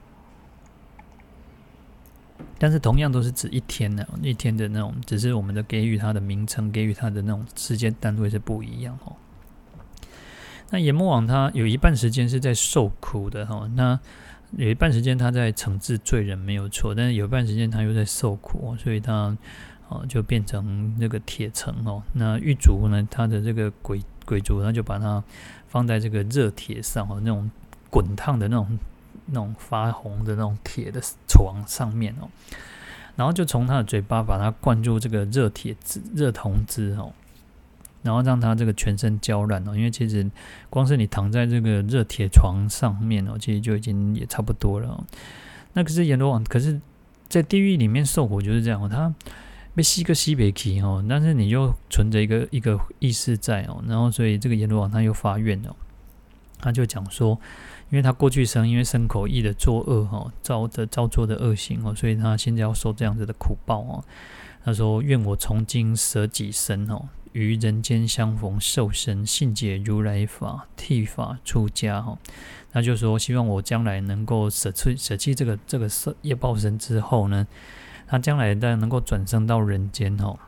但是同样都是指一天的一天的那种，只是我们的给予它的名称，给予它的那种时间单位是不一样哦。那阎魔王他有一半时间是在受苦的哈，那有一半时间他在惩治罪人没有错，但是有一半时间他又在受苦，所以他哦就变成那个铁城哦。那狱卒呢，他的这个鬼鬼卒，他就把它放在这个热铁上哦，那种滚烫的那种那种发红的那种铁的床上面哦，然后就从他的嘴巴把它灌入这个热铁汁、热铜汁哦。然后让他这个全身焦烂哦，因为其实光是你躺在这个热铁床上面哦，其实就已经也差不多了哦。那可是阎罗王，可是在地狱里面受苦就是这样哦，他被吸个吸北气哦，但是你又存着一个一个意识在哦，然后所以这个阎罗王他又发愿哦，他就讲说，因为他过去生因为身口意的作恶哦，造的造作的恶行哦，所以他现在要受这样子的苦报哦。他说：愿我从今舍己身哦。于人间相逢受身，信解如来法，剃发出家哈。那就说希望我将来能够舍弃舍弃这个这个业报身之后呢，他将来当然能够转生到人间哈。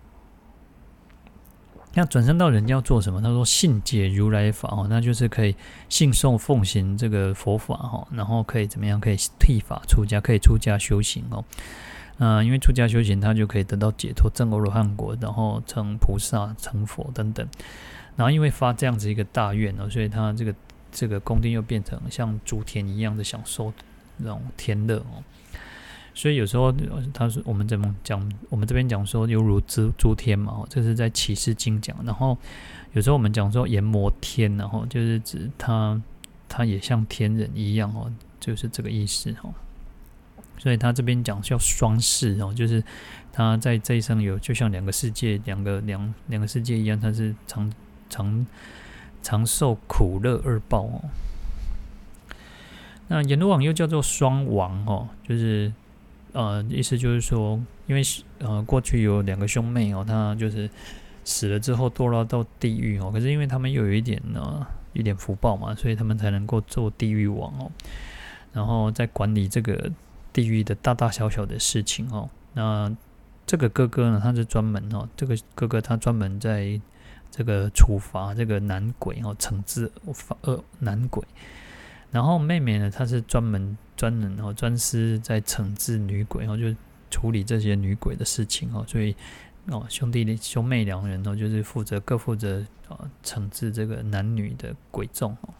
那转生到人间要做什么？他说信解如来法哦，那就是可以信受奉行这个佛法哈，然后可以怎么样？可以剃发出家，可以出家修行哦。呃，因为出家修行，他就可以得到解脱，证阿罗汉果，然后成菩萨、成佛等等。然后因为发这样子一个大愿哦，所以他这个这个宫殿又变成像诸天一样的享受那种天乐哦。所以有时候他说我们怎么讲，我们这边讲说犹如诸天嘛，哦，这是在启示经讲。然后有时候我们讲说阎魔天，然后就是指他他也像天人一样哦，就是这个意思哦。所以他这边讲叫双世哦，就是他在这一生有就像两个世界、两个两两个世界一样，他是常常常受苦乐二报哦。那阎罗王又叫做双王哦，就是呃意思就是说，因为呃过去有两个兄妹哦，他就是死了之后堕落到地狱哦，可是因为他们又有一点呢一点福报嘛，所以他们才能够做地狱王哦，然后再管理这个地狱的大大小小的事情哦。那这个哥哥呢，他是专门哦，这个哥哥他专门在这个处罚这个男鬼哦，惩治恶男鬼。然后妹妹呢，她是专门专人哦，专司在惩治女鬼哦，就处理这些女鬼的事情哦。所以哦，兄弟兄妹两人哦，就是负责各负责啊惩治这个男女的鬼众哦。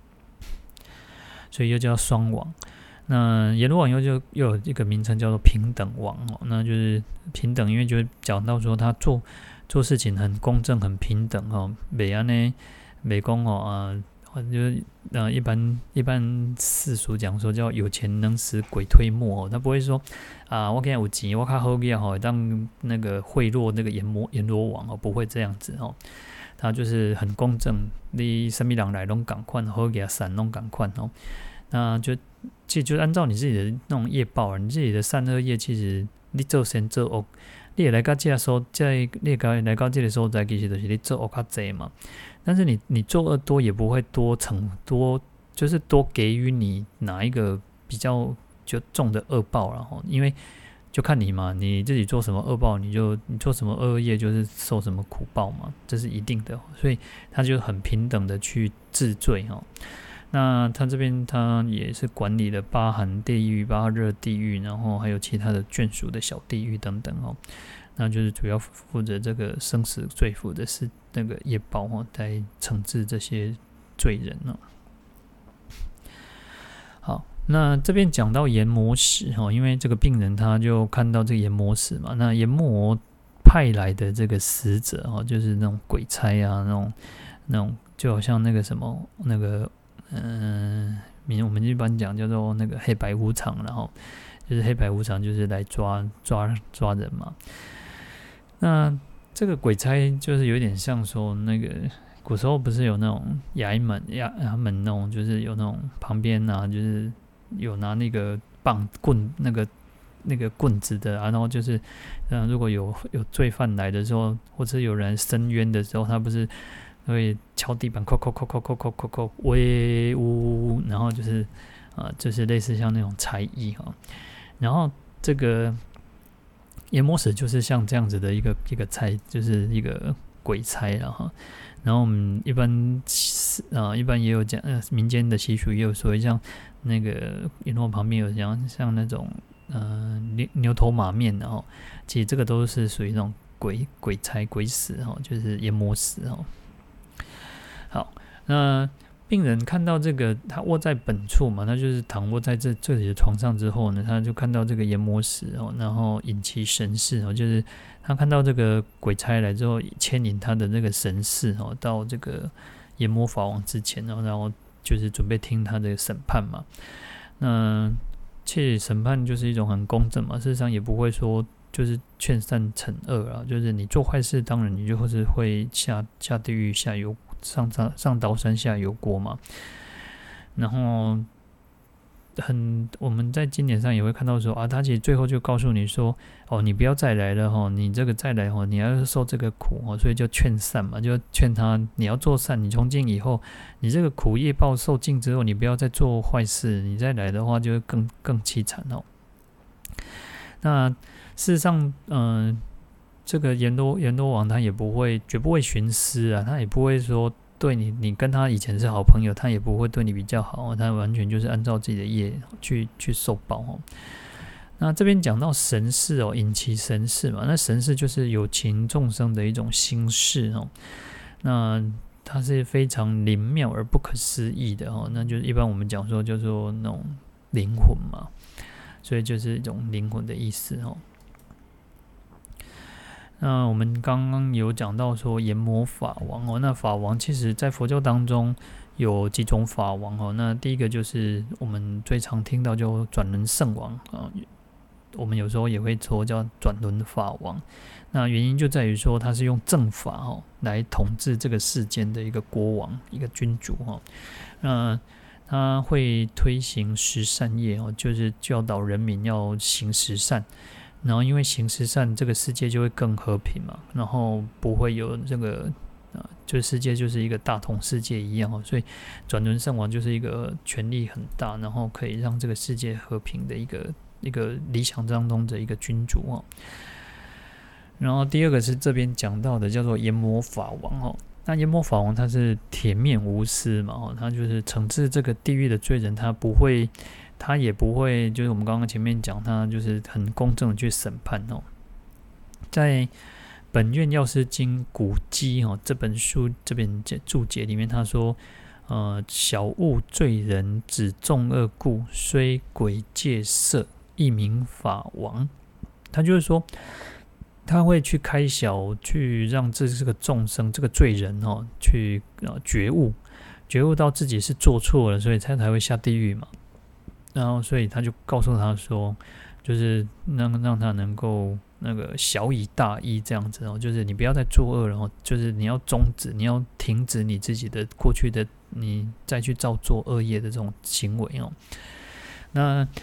所以又叫双王。那阎罗王又就又有一个名称叫做平等王哦，那就是平等，因为就讲到说他做做事情很公正、很平等哦，袂安呢，袂讲哦啊，就是呃一般一般世俗讲说叫有钱能使鬼推磨哦，他不会说啊，我现在有钱，我较好个吼，当那个贿赂那个阎魔阎罗王哦，不会这样子哦，他就是很公正，你什么人来拢同款，好个善拢同款哦，那就。其实就按照你自己的那种业报，你自己的善恶业，其实你做善做恶， 你也来到这个所在，你来来到这个所在，其实就是你做恶较济嘛。但是你你做恶多也不会多成多，就是多给予你哪一个比较就重的恶报了哈，因为就看你嘛，你自己做什么恶报，你就你做什么恶业，就是受什么苦报嘛，这是一定的。所以他就很平等的去治罪哈。那他这边他也是管理了八寒地狱、八热地狱，然后还有其他的眷属的小地狱等等哦。那就是主要负责这个生死罪负的是那个业报哦，来惩治这些罪人哦。好，那这边讲到阎魔使哦，因为这个病人他就看到这个阎魔使嘛，那阎魔派来的这个使者哦，就是那种鬼差啊，那种那种就好像那个什么那个。嗯，我们一般讲叫做那个黑白无常，然后就是黑白无常就是来抓抓抓人嘛。那这个鬼差就是有点像说那个古时候不是有那种衙门衙门那种，就是有那种旁边啊，就是有拿那个棒棍那个那个棍子的、啊，然后就是嗯，如果有有罪犯来的时候，或者有人申冤的时候，他不是。会敲地板，叩叩叩叩叩叩叩叩，喂呜，然后就是啊、呃，就是类似像那种才艺哈。然后这个阎魔使就是像这样子的一个一个差，就是一个鬼差了哈。然后我们一般啊、呃，一般也有讲，呃，民间的习俗也有说，像那个阎罗旁边有讲，像那种呃牛牛头马面的哈，其实这个都是属于那种鬼鬼差鬼使哈，就是阎魔使哈。好，那病人看到这个，他卧在本处嘛，他就是躺卧在这这里的床上之后呢，他就看到这个阎魔使哦，然后引其神识哦，就是他看到这个鬼差来之后，牵引他的那个神识哦，到这个阎魔法王之前哦，然后就是准备听他的审判嘛。那其实审判就是一种很公正嘛，事实上也不会说就是劝善惩恶啊，就是你做坏事，当然你就是会下下地狱下油。上上上刀山下油锅嘛，然后很我们在经典上也会看到说啊，他其实最后就告诉你说，哦，你不要再来了哈，你这个再来哈，你要受这个苦哦，所以就劝善嘛，就劝他你要做善，你从今以后，你这个苦业报受尽之后，你不要再做坏事，你再来的话就更更凄惨哦。那事实上，嗯、呃。这个阎罗阎罗王他也不会绝不会徇私啊，他也不会说对你，你跟他以前是好朋友，他也不会对你比较好，他完全就是按照自己的业去去受报哦。那这边讲到神识哦，引其神识嘛，那神识就是有情众生的一种心事哦，那它是非常灵妙而不可思议的哦，那就是一般我们讲说叫做那种灵魂嘛，所以就是一种灵魂的意思哦。那我们刚刚有讲到说阎魔法王哦，那法王其实在佛教当中有几种法王哦。那第一个就是我们最常听到叫转轮圣王啊，我们有时候也会说叫转轮法王。那原因就在于说他是用正法哦来统治这个世间的一个国王、一个君主哦。那他会推行十善业哦，就是教导人民要行十善。然后因为行十善，这个世界就会更和平嘛，然后不会有这个呃，就是世界就是一个大同世界一样哦，所以转轮圣王就是一个权力很大，然后可以让这个世界和平的一个一个理想当中的一个君主哦。然后第二个是这边讲到的叫做阎魔法王哦，那阎魔法王他是铁面无私嘛哦，他就是惩治这个地狱的罪人，他不会。他也不会，就是我们刚刚前面讲，他就是很公正的去审判哦。在本愿药师经古基哦这本书这边注解里面，他说：“呃，小物罪人，只众恶故，虽鬼界色，亦名法王。”他就是说，他会去开小，去让这这个众生、这个罪人哦，去呃觉悟，觉悟到自己是做错了，所以他才会下地狱嘛。然后，所以他就告诉他说，就是让让他能够那个小以大义这样子哦，就是你不要再作恶了，然后就是你要终止，你要停止你自己的过去的你再去造作恶业的这种行为哦。那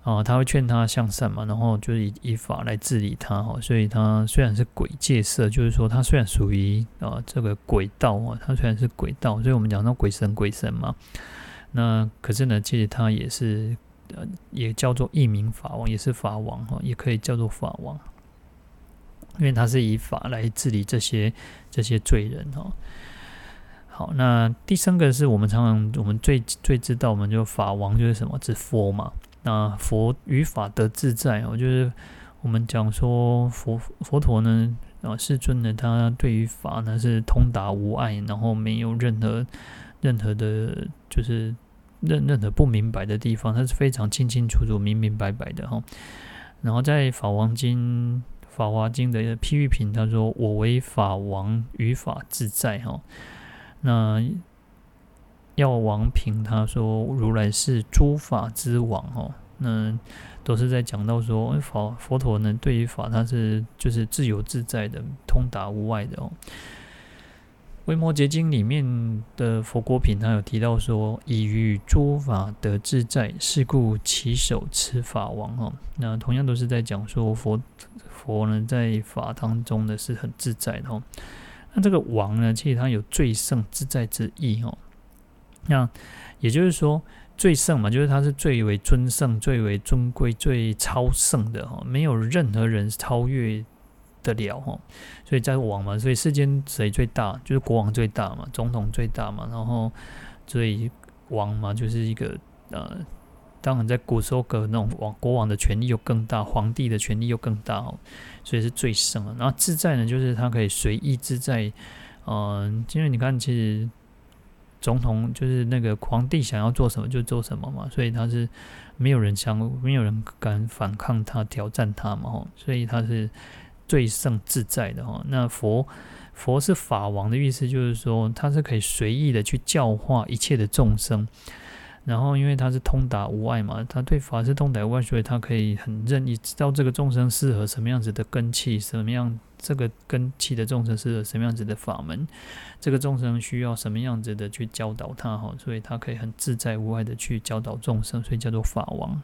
啊，他会劝他向善嘛，然后就是以以法来治理他哈，所以他虽然是鬼界色，就是说他虽然属于啊这个鬼道啊，他虽然是鬼道，所以我们讲到鬼神鬼神嘛，那可是呢，其实他也是呃也叫做一名法王，也是法王哈，也可以叫做法王，因为他是以法来治理这些这些罪人哈。好，那第三个是我们常常我们最最知道，我们就法王就是什么？指佛嘛。那佛与法得自在哦，就是我们讲说佛佛陀呢，啊世尊呢，他对于法呢是通达无碍，然后没有任何任何的，就是任任何不明白的地方，他是非常清清楚楚、明明白白的哈。然后在法王经、法华经的譬喻品，他说：“我为法王，于法自在。”哈，那。药王品他说如来是诸法之王哦，那都是在讲到说佛佛陀呢对于法他是就是自由自在的，通达无碍的哦。维摩诘经里面的佛果品他有提到说，以于诸法得自在，是故其手持法王哦。那同样都是在讲说佛佛呢在法当中呢是很自在的哦。那这个王呢，其实他有最胜自在之意哦。那也就是说，最胜嘛，就是他是最为尊胜、最为尊贵、最超胜的哈，没有任何人超越得了哈。所以在王嘛，所以世间谁最大？就是国王最大嘛，总统最大嘛，然后所以王嘛，就是一个呃，当然在古时候的那种王国王的权力又更大，皇帝的权力又更大哦，所以是最胜了。然后自在呢，就是他可以随意自在，嗯、呃，因为你看，其实。总统就是那个皇帝想要做什么就做什么嘛，所以他是没有人想，没有人敢反抗他、挑战他嘛，所以他是最胜自在的哈。那佛佛是法王的意思，就是说他是可以随意的去教化一切的众生，然后因为他是通达无碍嘛，他对法是通达无碍，所以他可以很任意知道这个众生适合什么样子的根器，什么样这个根器的众生适合什么样子的法门，这个众生需要什么样子的去教导他，所以他可以很自在无碍的去教导众生，所以叫做法王。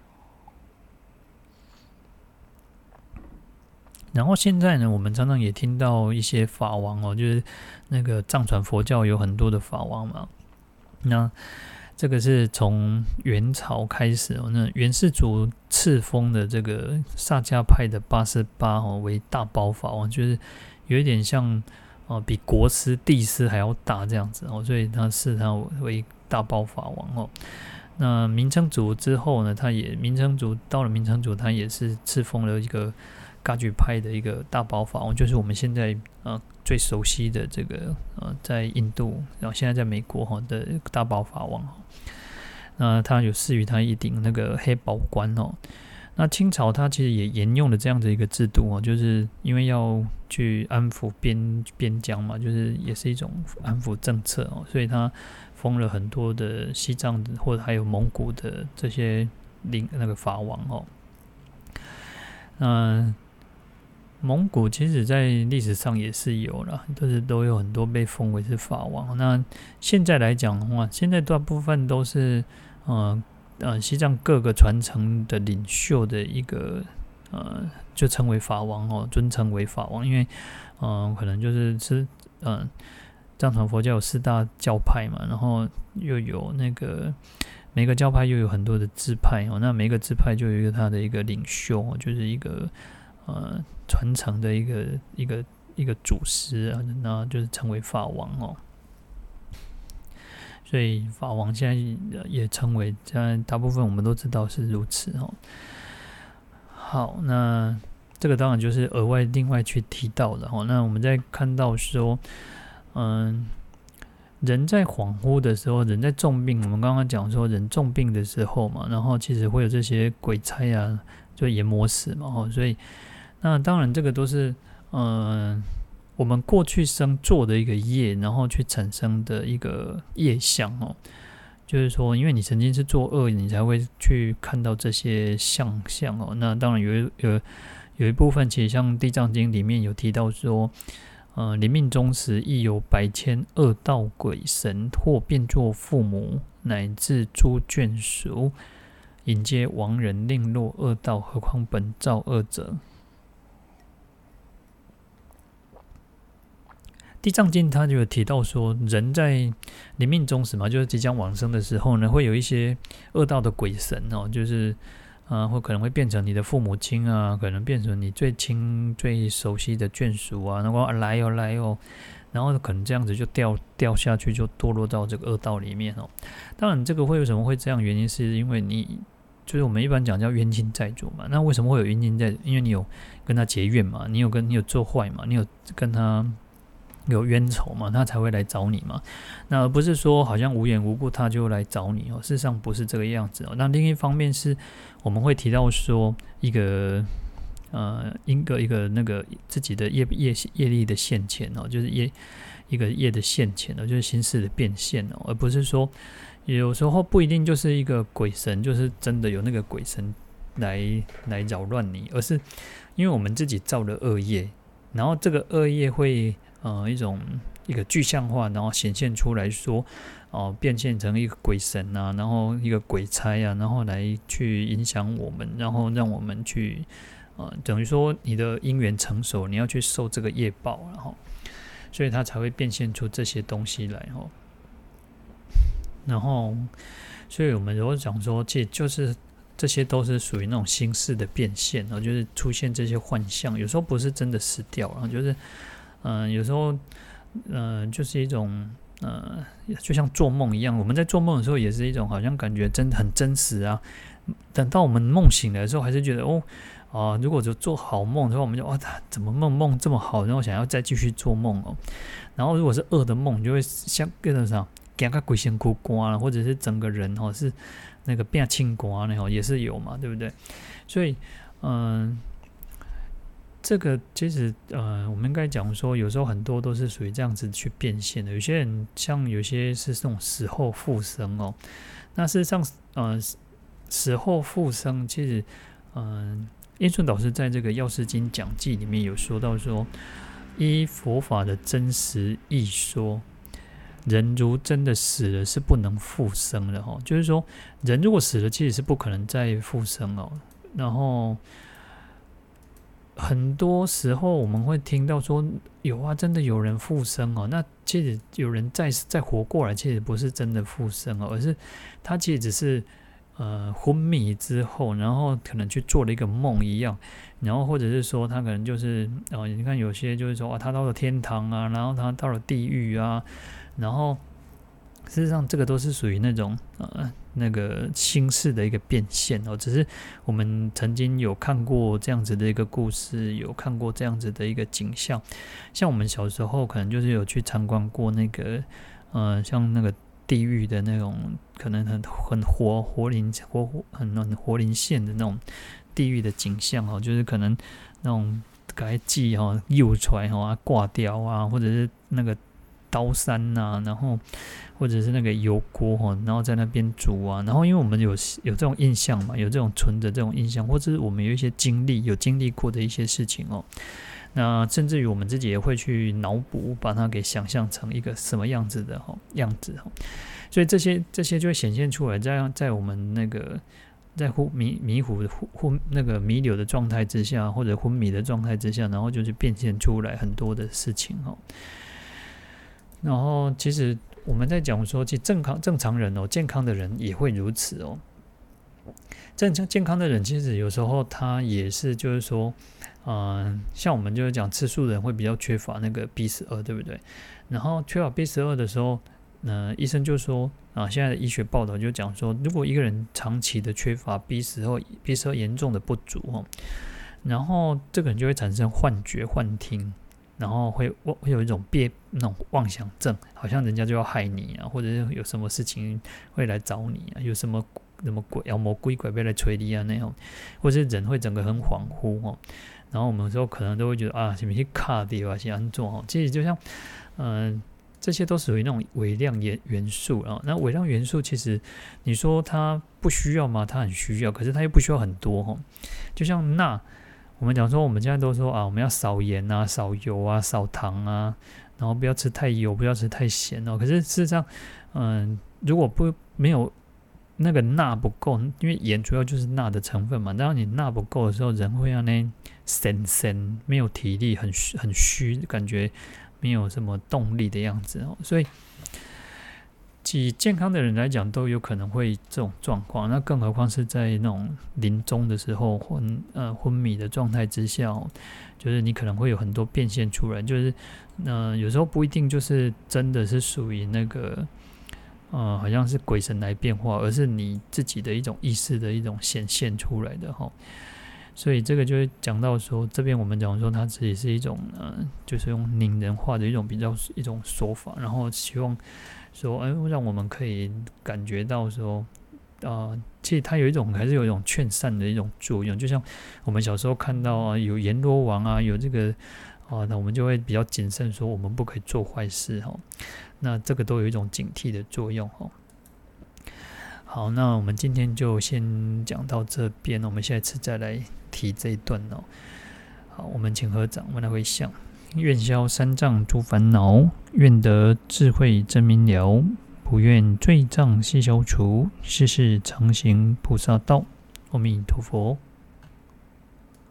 然后现在呢，我们常常也听到一些法王哦，就是那个藏传佛教有很多的法王嘛，那这个是从元朝开始哦，那元世祖赐封的这个萨迦派的八十八哦为大宝法王，就是有一点像哦比国师、帝师还要大这样子哦，所以他视他为大宝法王哦。那明成祖之后呢，他也明成祖到了明成祖，他也是赐封了一个噶举派的一个大宝法王，就是我们现在呃最熟悉的这个呃在印度，然后现在在美国哈的大宝法王。那他有赐予他一顶那个黑宝冠哦。那清朝他其实也沿用了这样的一个制度哦，就是因为要去安抚边边疆嘛，就是也是一种安抚政策哦，所以他封了很多的西藏的或者还有蒙古的这些领那个法王哦。那蒙古其实在历史上也是有啦，都是都有很多被封为是法王。那现在来讲的话，现在大部分都是呃呃西藏各个传承的领袖的一个呃就称为法王哦，尊称为法王，因为嗯、呃、可能就是是嗯、呃、藏传佛教有四大教派嘛，然后又有那个每个教派又有很多的支派哦，那每个支派就有一个他的一个领袖，就是一个呃传承的一个一个一个祖师啊，那就是称为法王哦。所以法王现在也称为，现在大部分我们都知道是如此哦。好，那这个当然就是额外另外去提到的哦。那我们在看到说，嗯，人在恍惚的时候，人在重病，我们刚刚讲说人重病的时候嘛，然后其实会有这些鬼差啊，就阎魔使嘛，哦，所以那当然这个都是嗯。我们过去生做的一个业，然后去产生的一个业相哦，就是说，因为你曾经是作恶，你才会去看到这些相相哦。那当然有有有一部分，其实像《地藏经》里面有提到说，呃，临命终时，亦有百千恶道鬼神，或变作父母，乃至诸眷属， 迎接亡人，另落恶道，何况本造恶者。地藏经他就有提到说，人在临命终时嘛，就是即将往生的时候呢，会有一些恶道的鬼神哦，就是呃，会可能会变成你的父母亲啊，可能变成你最亲最熟悉的眷属啊，然后、啊、来哦来哦，然后可能这样子就掉掉下去，就堕落到这个恶道里面哦。当然，这个会为什么会这样？原因是因为你就是我们一般讲叫冤亲债主嘛。那为什么会有冤亲债主？因为你有跟他结怨嘛，你有跟你有做坏嘛，你有跟他有冤仇嘛，他才会来找你嘛。那而不是说好像无缘无故他就来找你哦，事实上不是这个样子哦。那另一方面是我们会提到说一个呃一个一个那个自己的业业业力的现前哦，就是业一个业的现前哦，就是心事的变现哦，而不是说有时候不一定就是一个鬼神，就是真的有那个鬼神来来扰乱你，而是因为我们自己造了恶业，然后这个恶业会呃一种一个具象化，然后显现出来说，哦、呃，变现成一个鬼神啊，然后一个鬼差啊，然后来去影响我们，然后让我们去呃，等于说你的因缘成熟，你要去受这个业报，然后，所以它才会变现出这些东西来哦。然后，所以我们如果讲说，这就是这些都是属于那种心事的变现，然后就是出现这些幻象，有时候不是真的死掉，然后就是。嗯、呃，有时候，呃，就是一种，呃，就像做梦一样。我们在做梦的时候，也是一种好像感觉真很真实啊。等到我们梦醒来的时候，还是觉得哦，啊、呃，如果就做好梦的话，我们就哇，怎么梦梦这么好，然后想要再继续做梦哦。然后如果是恶的梦，就会像变成啥，给个鬼仙哭瓜了，或者是整个人哦是那个变青瓜那种，也是有嘛，对不对？所以，嗯、呃。这个其实呃，我们应该讲说，有时候很多都是属于这样子去变现的。有些人像有些是这种死后复生哦，那事实上呃，死后复生其实嗯，印顺导师在这个《药师经讲记》里面有说到说，依佛法的真实义说，人如真的死了是不能复生的哦，就是说人如果死了，其实是不可能再复生哦，然后。很多时候我们会听到说有啊，真的有人复生哦。那其实有人再再活过来，其实不是真的复生哦，而是他其实只是呃昏迷之后，然后可能去做了一个梦一样，然后或者是说他可能就是哦，你看有些就是说啊，他到了天堂啊，然后他到了地狱啊，然后事实上这个都是属于那种呃。那个心事的一个变现哦，只是我们曾经有看过这样子的一个故事，有看过这样子的一个景象。像我们小时候可能就是有去参观过那个，呃，像那个地狱的那种，可能很很活活灵活很很活灵现的那种地狱的景象哦，就是可能那种该记哈诱出来哈挂掉啊，或者是那个。刀山呐、啊，然后或者是那个油锅哈，然后在那边煮啊，然后因为我们有有这种印象嘛，有这种存的这种印象，或者是我们有一些经历，有经历过的一些事情哦，那甚至于我们自己也会去脑补，把它给想象成一个什么样子的哈样子哈，所以这些这些就会显现出来，在在我们那个在迷迷糊昏那个弥留的状态之下，或者昏迷的状态之下，然后就是变现出来很多的事情哦。然后，其实我们在讲说，其实正常正常人哦，健康的人也会如此哦。正常健康的人，其实有时候他也是，就是说，嗯、呃，像我们就是讲吃素的人会比较缺乏那个 B 十二，对不对？然后缺乏 B 十二的时候，呃，医生就说啊，现在的医学报道就讲说，如果一个人长期的缺乏 B 十二 B 十二严重的不足哦，然后这个人就会产生幻觉、幻听。然后会会有一种别那种妄想症，好像人家就要害你啊，或者是有什么事情会来找你啊，有什么什么鬼妖魔鬼怪会来催你啊那种，或者是人会整个很恍惚哦。然后我们说可能都会觉得啊，什么去卡掉啊，是安怎哦？其实就像嗯、呃，这些都属于那种微量元元素啊。那微量元素其实你说它不需要吗？它很需要，可是它又不需要很多哦。就像钠。我们讲说，我们现在都说啊，我们要少盐啊、少油啊、少糖啊，然后不要吃太油，不要吃太咸哦。可是事实上，嗯，如果不没有那个钠不够，因为盐主要就是钠的成分嘛。当你钠不够的时候，人会让那神神没有体力，很很虚，感觉没有什么动力的样子哦。所以，以健康的人来讲，都有可能会这种状况。那更何况是在那种临终的时候，昏呃昏迷的状态之下、哦，就是你可能会有很多变现出来。就是呃有时候不一定就是真的是属于那个。呃，好像是鬼神来变化，而是你自己的一种意识的一种显现出来的哈。所以这个就会讲到说，这边我们讲说它自己是一种呃，就是用拟人化的一种比较一种说法，然后希望说，哎、呃，让我们可以感觉到说，呃，其实它有一种还是有一种劝善的一种作用，就像我们小时候看到啊，有阎罗王啊，有这个啊，那我们就会比较谨慎，说我们不可以做坏事哈。那这个都有一种警惕的作用哦。好，那我们今天就先讲到这边，我们下一次再来提这一段哦。好，我们请合掌，我们来回向：愿消三障诸烦恼，愿得智慧真明了，不愿罪障悉消除，世世常行菩萨道。阿弥陀佛。